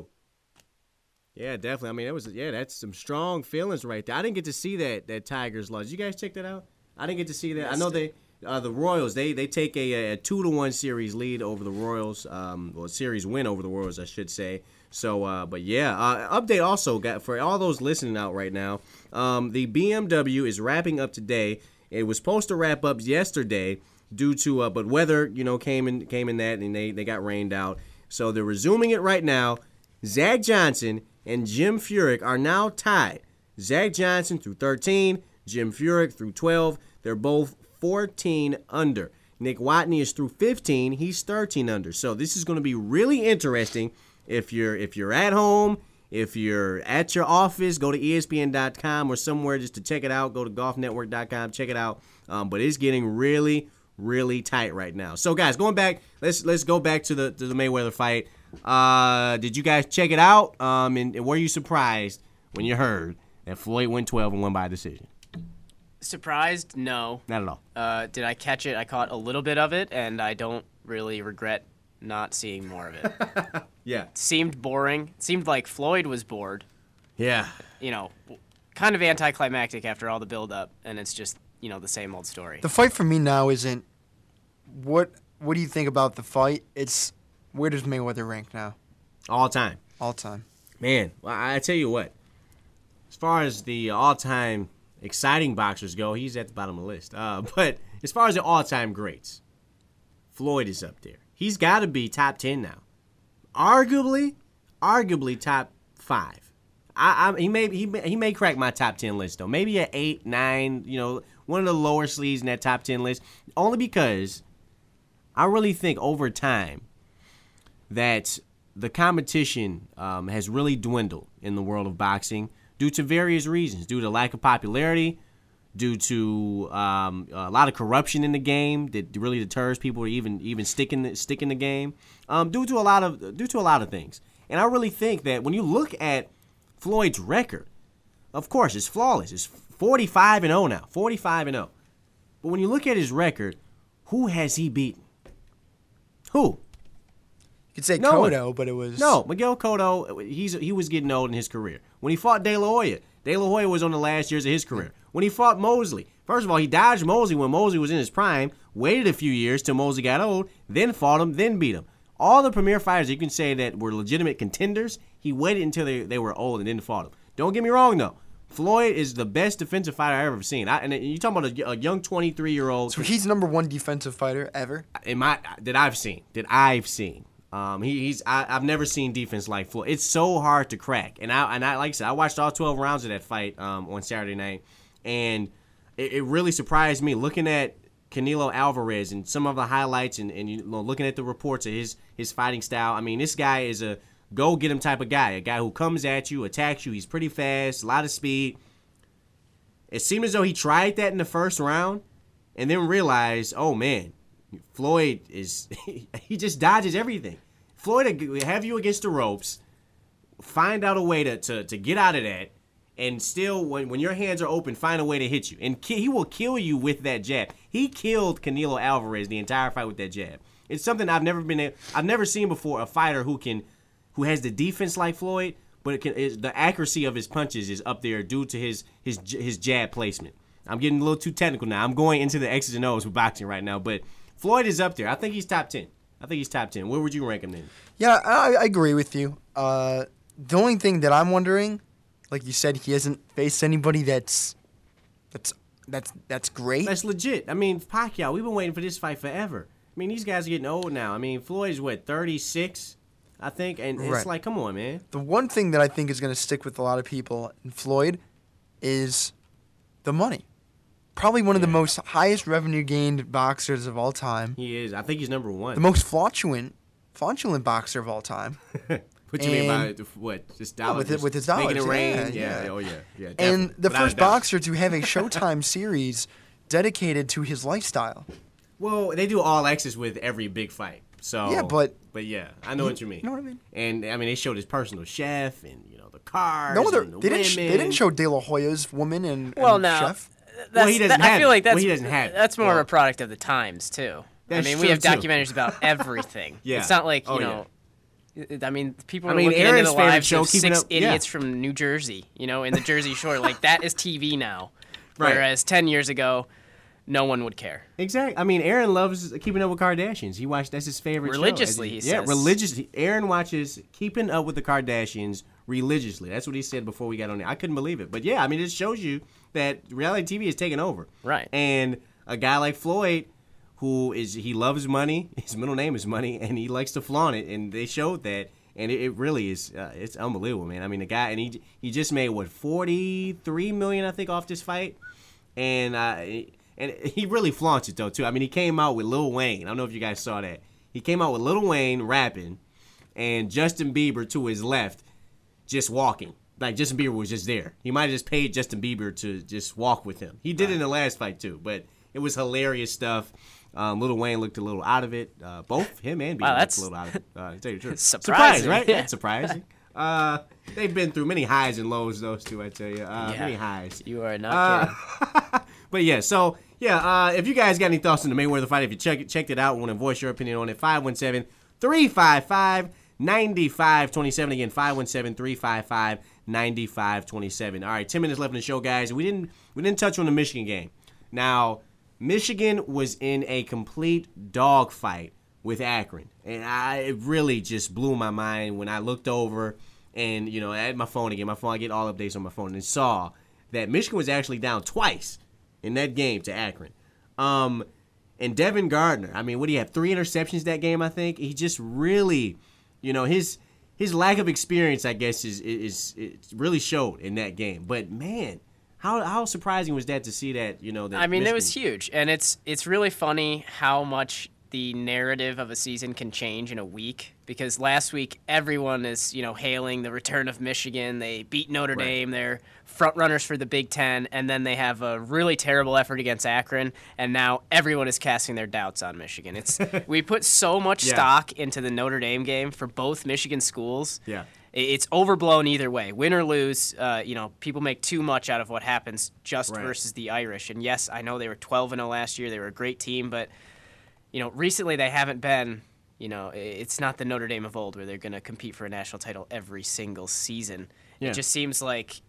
Yeah, definitely. I mean, that's some strong feelings right there. I didn't get to see that Tigers loss. Did you guys check that out? I didn't get to see that. Yes, I know the Royals, they take a 2-1 series lead over the Royals, or series win over the Royals, I should say. So, but yeah, update also got for all those listening out right now. The BMW is wrapping up today. It was supposed to wrap up yesterday due to but weather, came in that and they got rained out. So they're resuming it right now. Zach Johnson and Jim Furyk are now tied. Zach Johnson through 13, Jim Furyk through 12. They're both 14 under. Nick Watney is through 15. He's 13 under. So this is going to be really interesting. If you're at home, if you're at your office, go to ESPN.com or somewhere just to check it out. Go to golfnetwork.com, check it out. But it's getting really, really tight right now. So guys, going back, let's go back to the Mayweather fight. Did you guys check it out? And were you surprised when you heard that Floyd went 12 and won by decision? Surprised? No. Not at all. Did I catch it? I caught a little bit of it, and I don't really regret not seeing more of it. Yeah. It seemed boring. It seemed like Floyd was bored. Yeah. You know, kind of anticlimactic after all the build-up, and it's just, you know, the same old story. The fight for me now isn't what do you think about the fight? It's where does Mayweather rank now? All time. All time. Man, well, I tell you what. As far as the all-time exciting boxers go, he's at the bottom of the list. But as far as the all-time greats, Floyd is up there. He's got to be top 10 now. Arguably top 5. He may crack my top 10 list though. Maybe at 8, 9. You know, one of the lower sleeves in that top 10 list. Only because I really think over time that the competition has really dwindled in the world of boxing due to various reasons, due to lack of popularity, due to a lot of corruption in the game that really deters people to even stick in the game, due to a lot of things. And I really think that when you look at Floyd's record, of course it's flawless. It's 45-0 now, 45-0. But when you look at his record, who has he beaten? Who? You could say No Cotto, one. but it was No, Miguel Cotto. He was getting old in his career. When he fought De La Hoya was on the last years of his career. When he fought Mosley, first of all, he dodged Mosley when Mosley was in his prime, waited a few years till Mosley got old, then fought him, then beat him. All the premier fighters you can say that were legitimate contenders, he waited until they were old and then fought them. Don't get me wrong, though. Floyd is the best defensive fighter I've ever seen. And you're talking about a young 23-year-old. So he's number 1 defensive fighter ever? That I've seen. I've never seen defense like Floyd. It's so hard to crack. And I like I said, I watched all 12 rounds of that fight on Saturday night, and it really surprised me looking at Canelo Alvarez and some of the highlights and you know, looking at the reports of his fighting style. I mean, this guy is a go-get-him type of guy, a guy who comes at you, attacks you. He's pretty fast, a lot of speed. It seemed as though he tried that in the first round and then realized, oh, man, Floyd he just dodges everything. Floyd will have you against the ropes, find out a way to get out of that, and still, when your hands are open, find a way to hit you. And he will kill you with that jab. He killed Canelo Alvarez the entire fight with that jab. It's something I've never seen before, a fighter who has the defense like Floyd, but the accuracy of his punches is up there due to his jab placement. I'm getting a little too technical now. I'm going into the X's and O's with boxing right now, but Floyd is up there. I think he's top 10. Where would you rank him then? Yeah, I agree with you. The only thing that I'm wondering, like you said, he hasn't faced anybody that's great. That's legit. I mean, Pacquiao, we've been waiting for this fight forever. I mean, these guys are getting old now. I mean, Floyd's 36, I think, and it's like, come on, man. The one thing that I think is going to stick with a lot of people in Floyd is the money. Probably one of the most highest revenue gained boxers of all time. He is. I think he's number 1. The most flatulent boxer of all time. What you mean by what? Just dollars? With his dollars. Making it rain? Yeah. Oh, yeah. Yeah. And the first boxer to have a Showtime series dedicated to his lifestyle. Well, they do all access with every big fight. So yeah, but yeah, I know what you mean. You know what I mean? And I mean, they showed his personal chef and the cars. No, they didn't show De La Hoya's woman and chef. He doesn't have. I feel like he doesn't have. That's more of a product of the times too. That's I mean, we true, have documentaries about everything. Yeah. It's not like you know. Yeah. I mean, people are looking into the lives of 6 idiots from New Jersey, in the Jersey Shore. Like, that is TV now. Right. Whereas 10 years ago, no one would care. Exactly. I mean, Aaron loves Keeping Up with Kardashians. That's his favorite religiously, show. he says. Yeah, religiously. Aaron watches Keeping Up with the Kardashians religiously. That's what he said before we got on there. I couldn't believe it. But, yeah, I mean, it shows you that reality TV is taking over. Right. And a guy like Floyd, he loves money. His middle name is money, and he likes to flaunt it. And they showed that. And it really is it's unbelievable, man. I mean, the guy, and he just made, what, $43 million, I think, off this fight. And he really flaunts it, though, too. I mean, he came out with Lil Wayne. I don't know if you guys saw that. He came out with Lil Wayne rapping and Justin Bieber to his left just walking. Like, Justin Bieber was just there. He might have just paid Justin Bieber to just walk with him. He did it in the last fight, too. But it was hilarious stuff. Lil Wayne looked a little out of it. Both him and Bieber looked a little out of it. To tell you the truth. Surprising, right? Yeah. That's surprising. They've been through many highs and lows, those two, I tell you. Many highs. You are not kidding. But yeah, so if you guys got any thoughts on the Mayweather fight, if you checked it out, want to voice your opinion on it, 517-355-9527. Again, 517-355-9527. All right, 10 minutes left in the show, guys. We didn't touch on the Michigan game. Now, Michigan was in a complete dogfight with Akron, and it really just blew my mind when I looked over and, I had my phone again. I get all updates on my phone and saw that Michigan was actually down twice in that game to Akron. And Devin Gardner, I mean, what do you have, 3 interceptions that game, I think? He just really, his lack of experience, I guess, is really showed in that game. But, man, how surprising was that to see that, that I mean, Michigan... it was huge. And it's really funny how much the narrative of a season can change in a week, because last week everyone is, hailing the return of Michigan. They beat Notre Dame. They're front runners for the Big Ten, and then they have a really terrible effort against Akron, and now everyone is casting their doubts on Michigan. We put so much stock into the Notre Dame game for both Michigan schools. Yeah. It's overblown either way. Win or lose, people make too much out of what happens just versus the Irish. And yes, I know they were 12-0 last year. They were a great team, but recently they haven't been, it's not the Notre Dame of old where they're going to compete for a national title every single season. Yeah. It just seems like,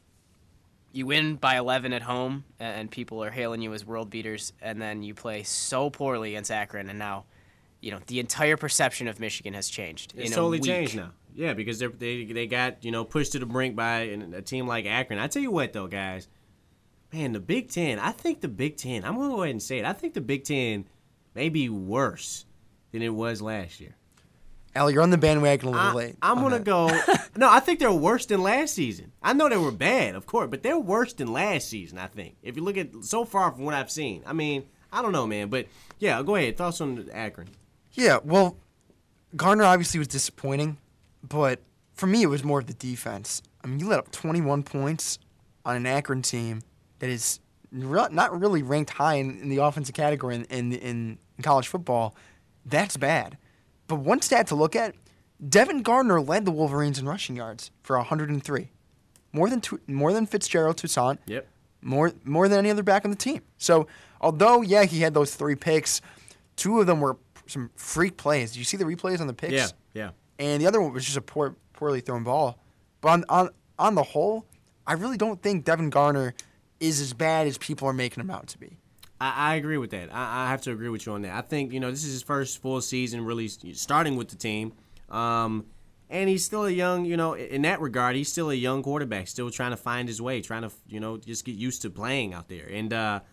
you win by 11 at home and people are hailing you as world beaters, and then you play so poorly against Akron, and now, the entire perception of Michigan has changed. It's totally changed now. Yeah, because they got, pushed to the brink by a team like Akron. I tell you what, though, guys, man, the Big Ten, I'm going to go ahead and say it. I think the Big Ten may be worse than it was last year. Al, you're on the bandwagon a little late. I'm going to go. No, I think they're worse than last season. I know they were bad, of course, but they're worse than last season, I think. If you look at so far from what I've seen. I mean, I don't know, man. But, yeah, go ahead. Thoughts on Akron? Yeah, well, Gardner obviously was disappointing, but for me it was more of the defense. I mean, you let up 21 points on an Akron team that is not really ranked high in the offensive category in college football. That's bad. But one stat to look at, Devin Gardner led the Wolverines in rushing yards for 103. More than Fitzgerald Toussaint. Yep. More than any other back on the team. So, although, yeah, he had those 3 picks, 2 of them were some freak plays. Did you see the replays on the picks? Yeah. And the other one was just a poorly thrown ball. But on the whole, I really don't think Devin Gardner is as bad as people are making him out to be. I agree with that. I have to agree with you on that. I think, this is his first full season really starting with the team. And he's still a young, in that regard, he's still a young quarterback, still trying to find his way, trying to, just get used to playing out there. And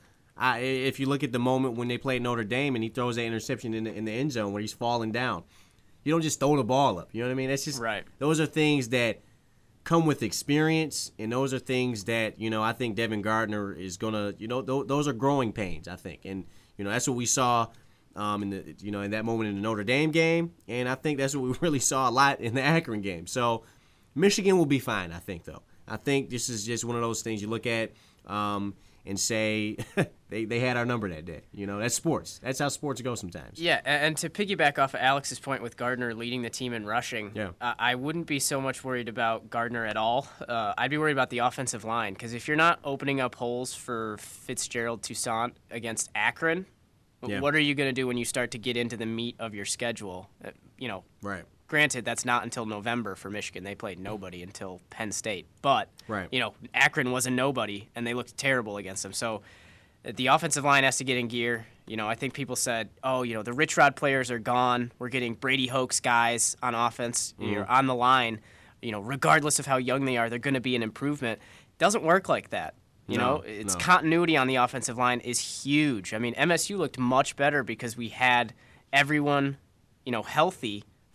if you look at the moment when they played Notre Dame and he throws that interception in the end zone where he's falling down, you don't just throw the ball up. You know what I mean? That's just those are things that come with experience, and those are things that, I think Devin Gardner is going to, those are growing pains, I think. And, that's what we saw in that moment in the Notre Dame game, and I think that's what we really saw a lot in the Akron game. So Michigan will be fine, I think, though. I think this is just one of those things you look at and say they had our number that day. That's sports. That's how sports go sometimes. Yeah, and to piggyback off of Alex's point with Gardner leading the team in rushing, I wouldn't be so much worried about Gardner at all. I'd be worried about the offensive line, because if you're not opening up holes for Fitzgerald Toussaint against Akron, what are you going to do when you start to get into the meat of your schedule? Right. Granted, that's not until November for Michigan. They played nobody until Penn State. But, Akron was a nobody, and they looked terrible against them. So the offensive line has to get in gear. I think people said, the Rich Rod players are gone. We're getting Brady Hoke's guys on offense on the line. Regardless of how young they are, they're going to be an improvement. It doesn't work like that. Continuity on the offensive line is huge. I mean, MSU looked much better because we had everyone, healthy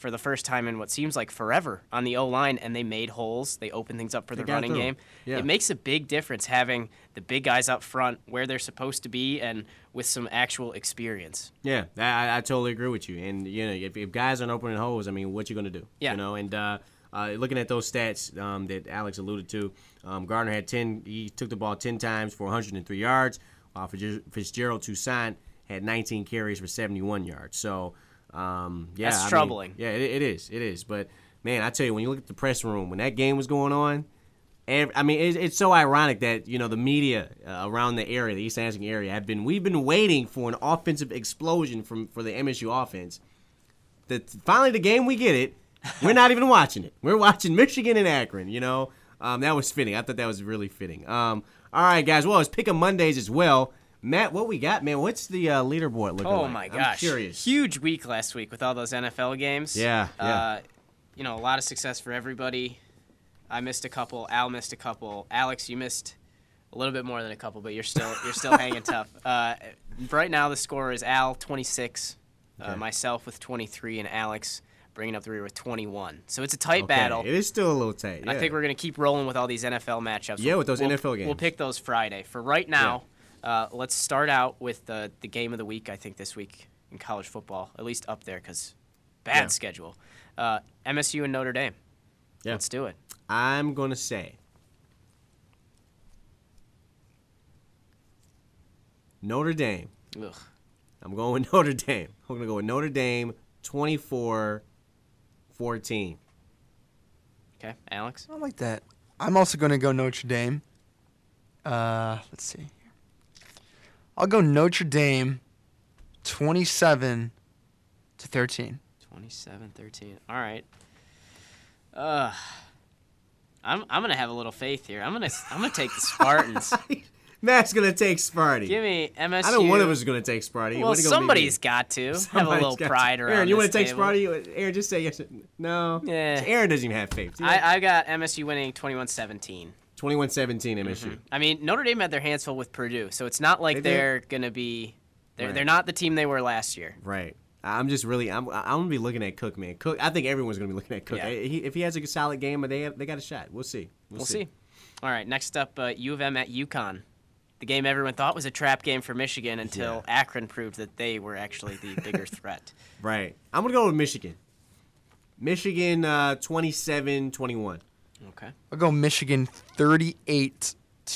for the first time in what seems like forever on the O-line, and they made holes. They opened things up for the running game. Yeah. It makes a big difference having the big guys up front where they're supposed to be and with some actual experience. Yeah, I totally agree with you. And, if guys aren't opening holes, I mean, what you going to do? Yeah. And looking at those stats that Alex alluded to, Gardner had 10. He took the ball 10 times for 103 yards, while Fitzgerald Toussaint had 19 carries for 71 yards. So, that's troubling. It is. But, man, I tell you, when you look at the press room, when that game was going on, it's so ironic that, the media around the area, the East Lansing area, we've been waiting for an offensive explosion for the MSU offense. Finally, the game, we get it. We're not even watching it. We're watching Michigan and Akron, That was fitting. I thought that was really fitting. All right, guys. Well, it's Pick'em Mondays as well. Matt, what we got, man? What's the leaderboard looking like? Oh, my gosh. I'm curious. Huge week last week with all those NFL games. Yeah. A lot of success for everybody. I missed a couple. Al missed a couple. Alex, you missed a little bit more than a couple, but you're still hanging tough. Right now, the score is Al 26, myself with 23, and Alex bringing up the rear with 21. So it's a tight battle. It is still a little tight. Yeah. I think we're going to keep rolling with all these NFL matchups. Yeah, with those NFL games. We'll pick those Friday. For right now, let's start out with the game of the week, I think, this week in college football, at least up there, because bad schedule. MSU and Notre Dame. Yeah. Let's do it. I'm going to say Notre Dame. Ugh. I'm going with Notre Dame. I'm going to go with Notre Dame 24-14. Okay, Alex? I like that. I'm also going to go Notre Dame. Let's see. I'll go Notre Dame 27-13. 27-13. All right. I'm gonna have a little faith here. I'm gonna take the Spartans. Matt's gonna take Sparty. Give me MSU. I know one of us is gonna take Sparty. Well, somebody's got to have a little pride around. Aaron, you want to take Sparty? Aaron, just say yes. No. Yeah. Aaron doesn't even have faith. I got MSU winning 21-17. 21-17 MSU. Mm-hmm. I mean, Notre Dame had their hands full with Purdue, so it's not like they're gonna be. They're not the team they were last year. Right. I'm gonna be looking at Cook, man. Cook. I think everyone's gonna be looking at Cook. Yeah. If he has a solid game, they got a shot. We'll see. We'll see. All right. Next up, U of M at UConn. The game everyone thought was a trap game for Michigan until Akron proved that they were actually the bigger threat. Right. I'm gonna go with Michigan. Michigan 27-21. Okay. I'll go Michigan 38-20.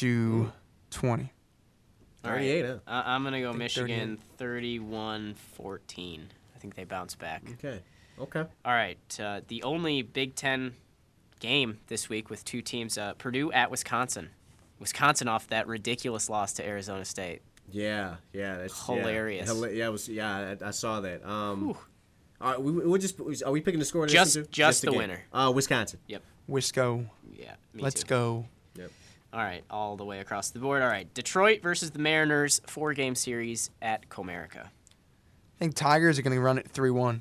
38, huh? I'm going to go Michigan 31-14. I think they bounce back. Okay. All right. The only Big Ten game this week with two teams, Purdue at Wisconsin. Wisconsin off that ridiculous loss to Arizona State. Yeah, that's hilarious. I saw that. All right, are we picking the score? Just the winner. Wisconsin. Yep. Wisco. Yeah. Let's go. Yep. All right, all the way across the board. All right, Detroit versus the Mariners, 4-game series at Comerica. I think Tigers are going to run it 3-1.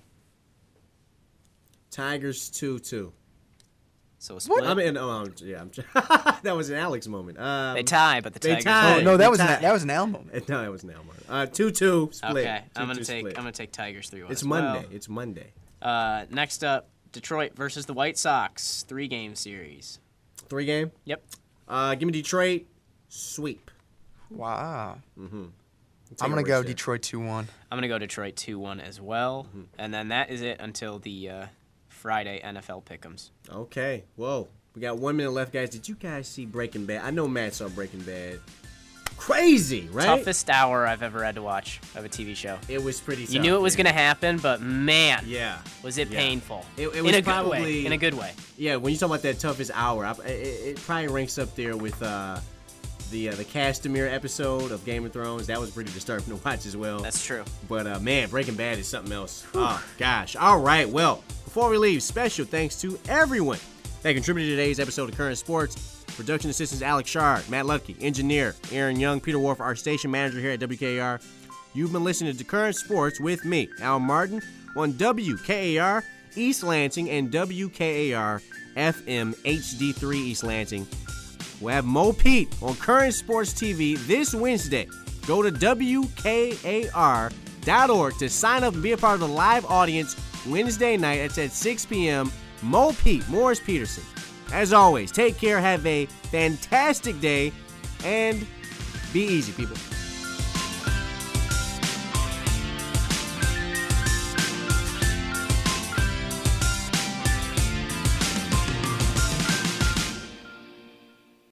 Tigers 2-2. So a split. That was an Alex moment. They tie, but the Tigers. Oh no, that was an Al moment. No, that was an Al moment. 2-2 split. Okay, I'm gonna take Tigers 3-1. It's Monday. It's Monday. Next up, Detroit versus the White Sox, 3-game series. 3-game? Yep. Give me Detroit sweep. Wow. Mm-hmm. I'm going to go Detroit 2-1. I'm going to go Detroit 2-1 as well. Mm-hmm. And then that is it until the Friday NFL Pick'ems. Okay. Whoa. We got 1 minute left, guys. Did you guys see Breaking Bad? I know Matt saw Breaking Bad. Crazy, right? Toughest hour I've ever had to watch of a TV show. It was pretty tough. You knew it was going to happen, but man, was it Yeah. painful. It was in a probably, good way. In a good way. Yeah, when you talk about that toughest hour, it probably ranks up there with the Castamere episode of Game of Thrones. That was pretty disturbing to watch as well. That's true. But man, Breaking Bad is something else. Oh gosh. All right. Well, before we leave, special thanks to everyone that contributed to today's episode of Current Sports. Production assistants Alex Shard, Matt Lutke, engineer Aaron Young, Peter Wolf, our station manager here at WKAR. You've been listening to Current Sports with me, Al Martin, on WKAR East Lansing and WKAR FM HD3 East Lansing. We'll have Mo Pete on Current Sports TV this Wednesday. Go to WKAR.org to sign up and be a part of the live audience Wednesday night. It's at 6 p.m. Mo Pete, Morris Peterson. As always, take care, have a fantastic day, and be easy, people.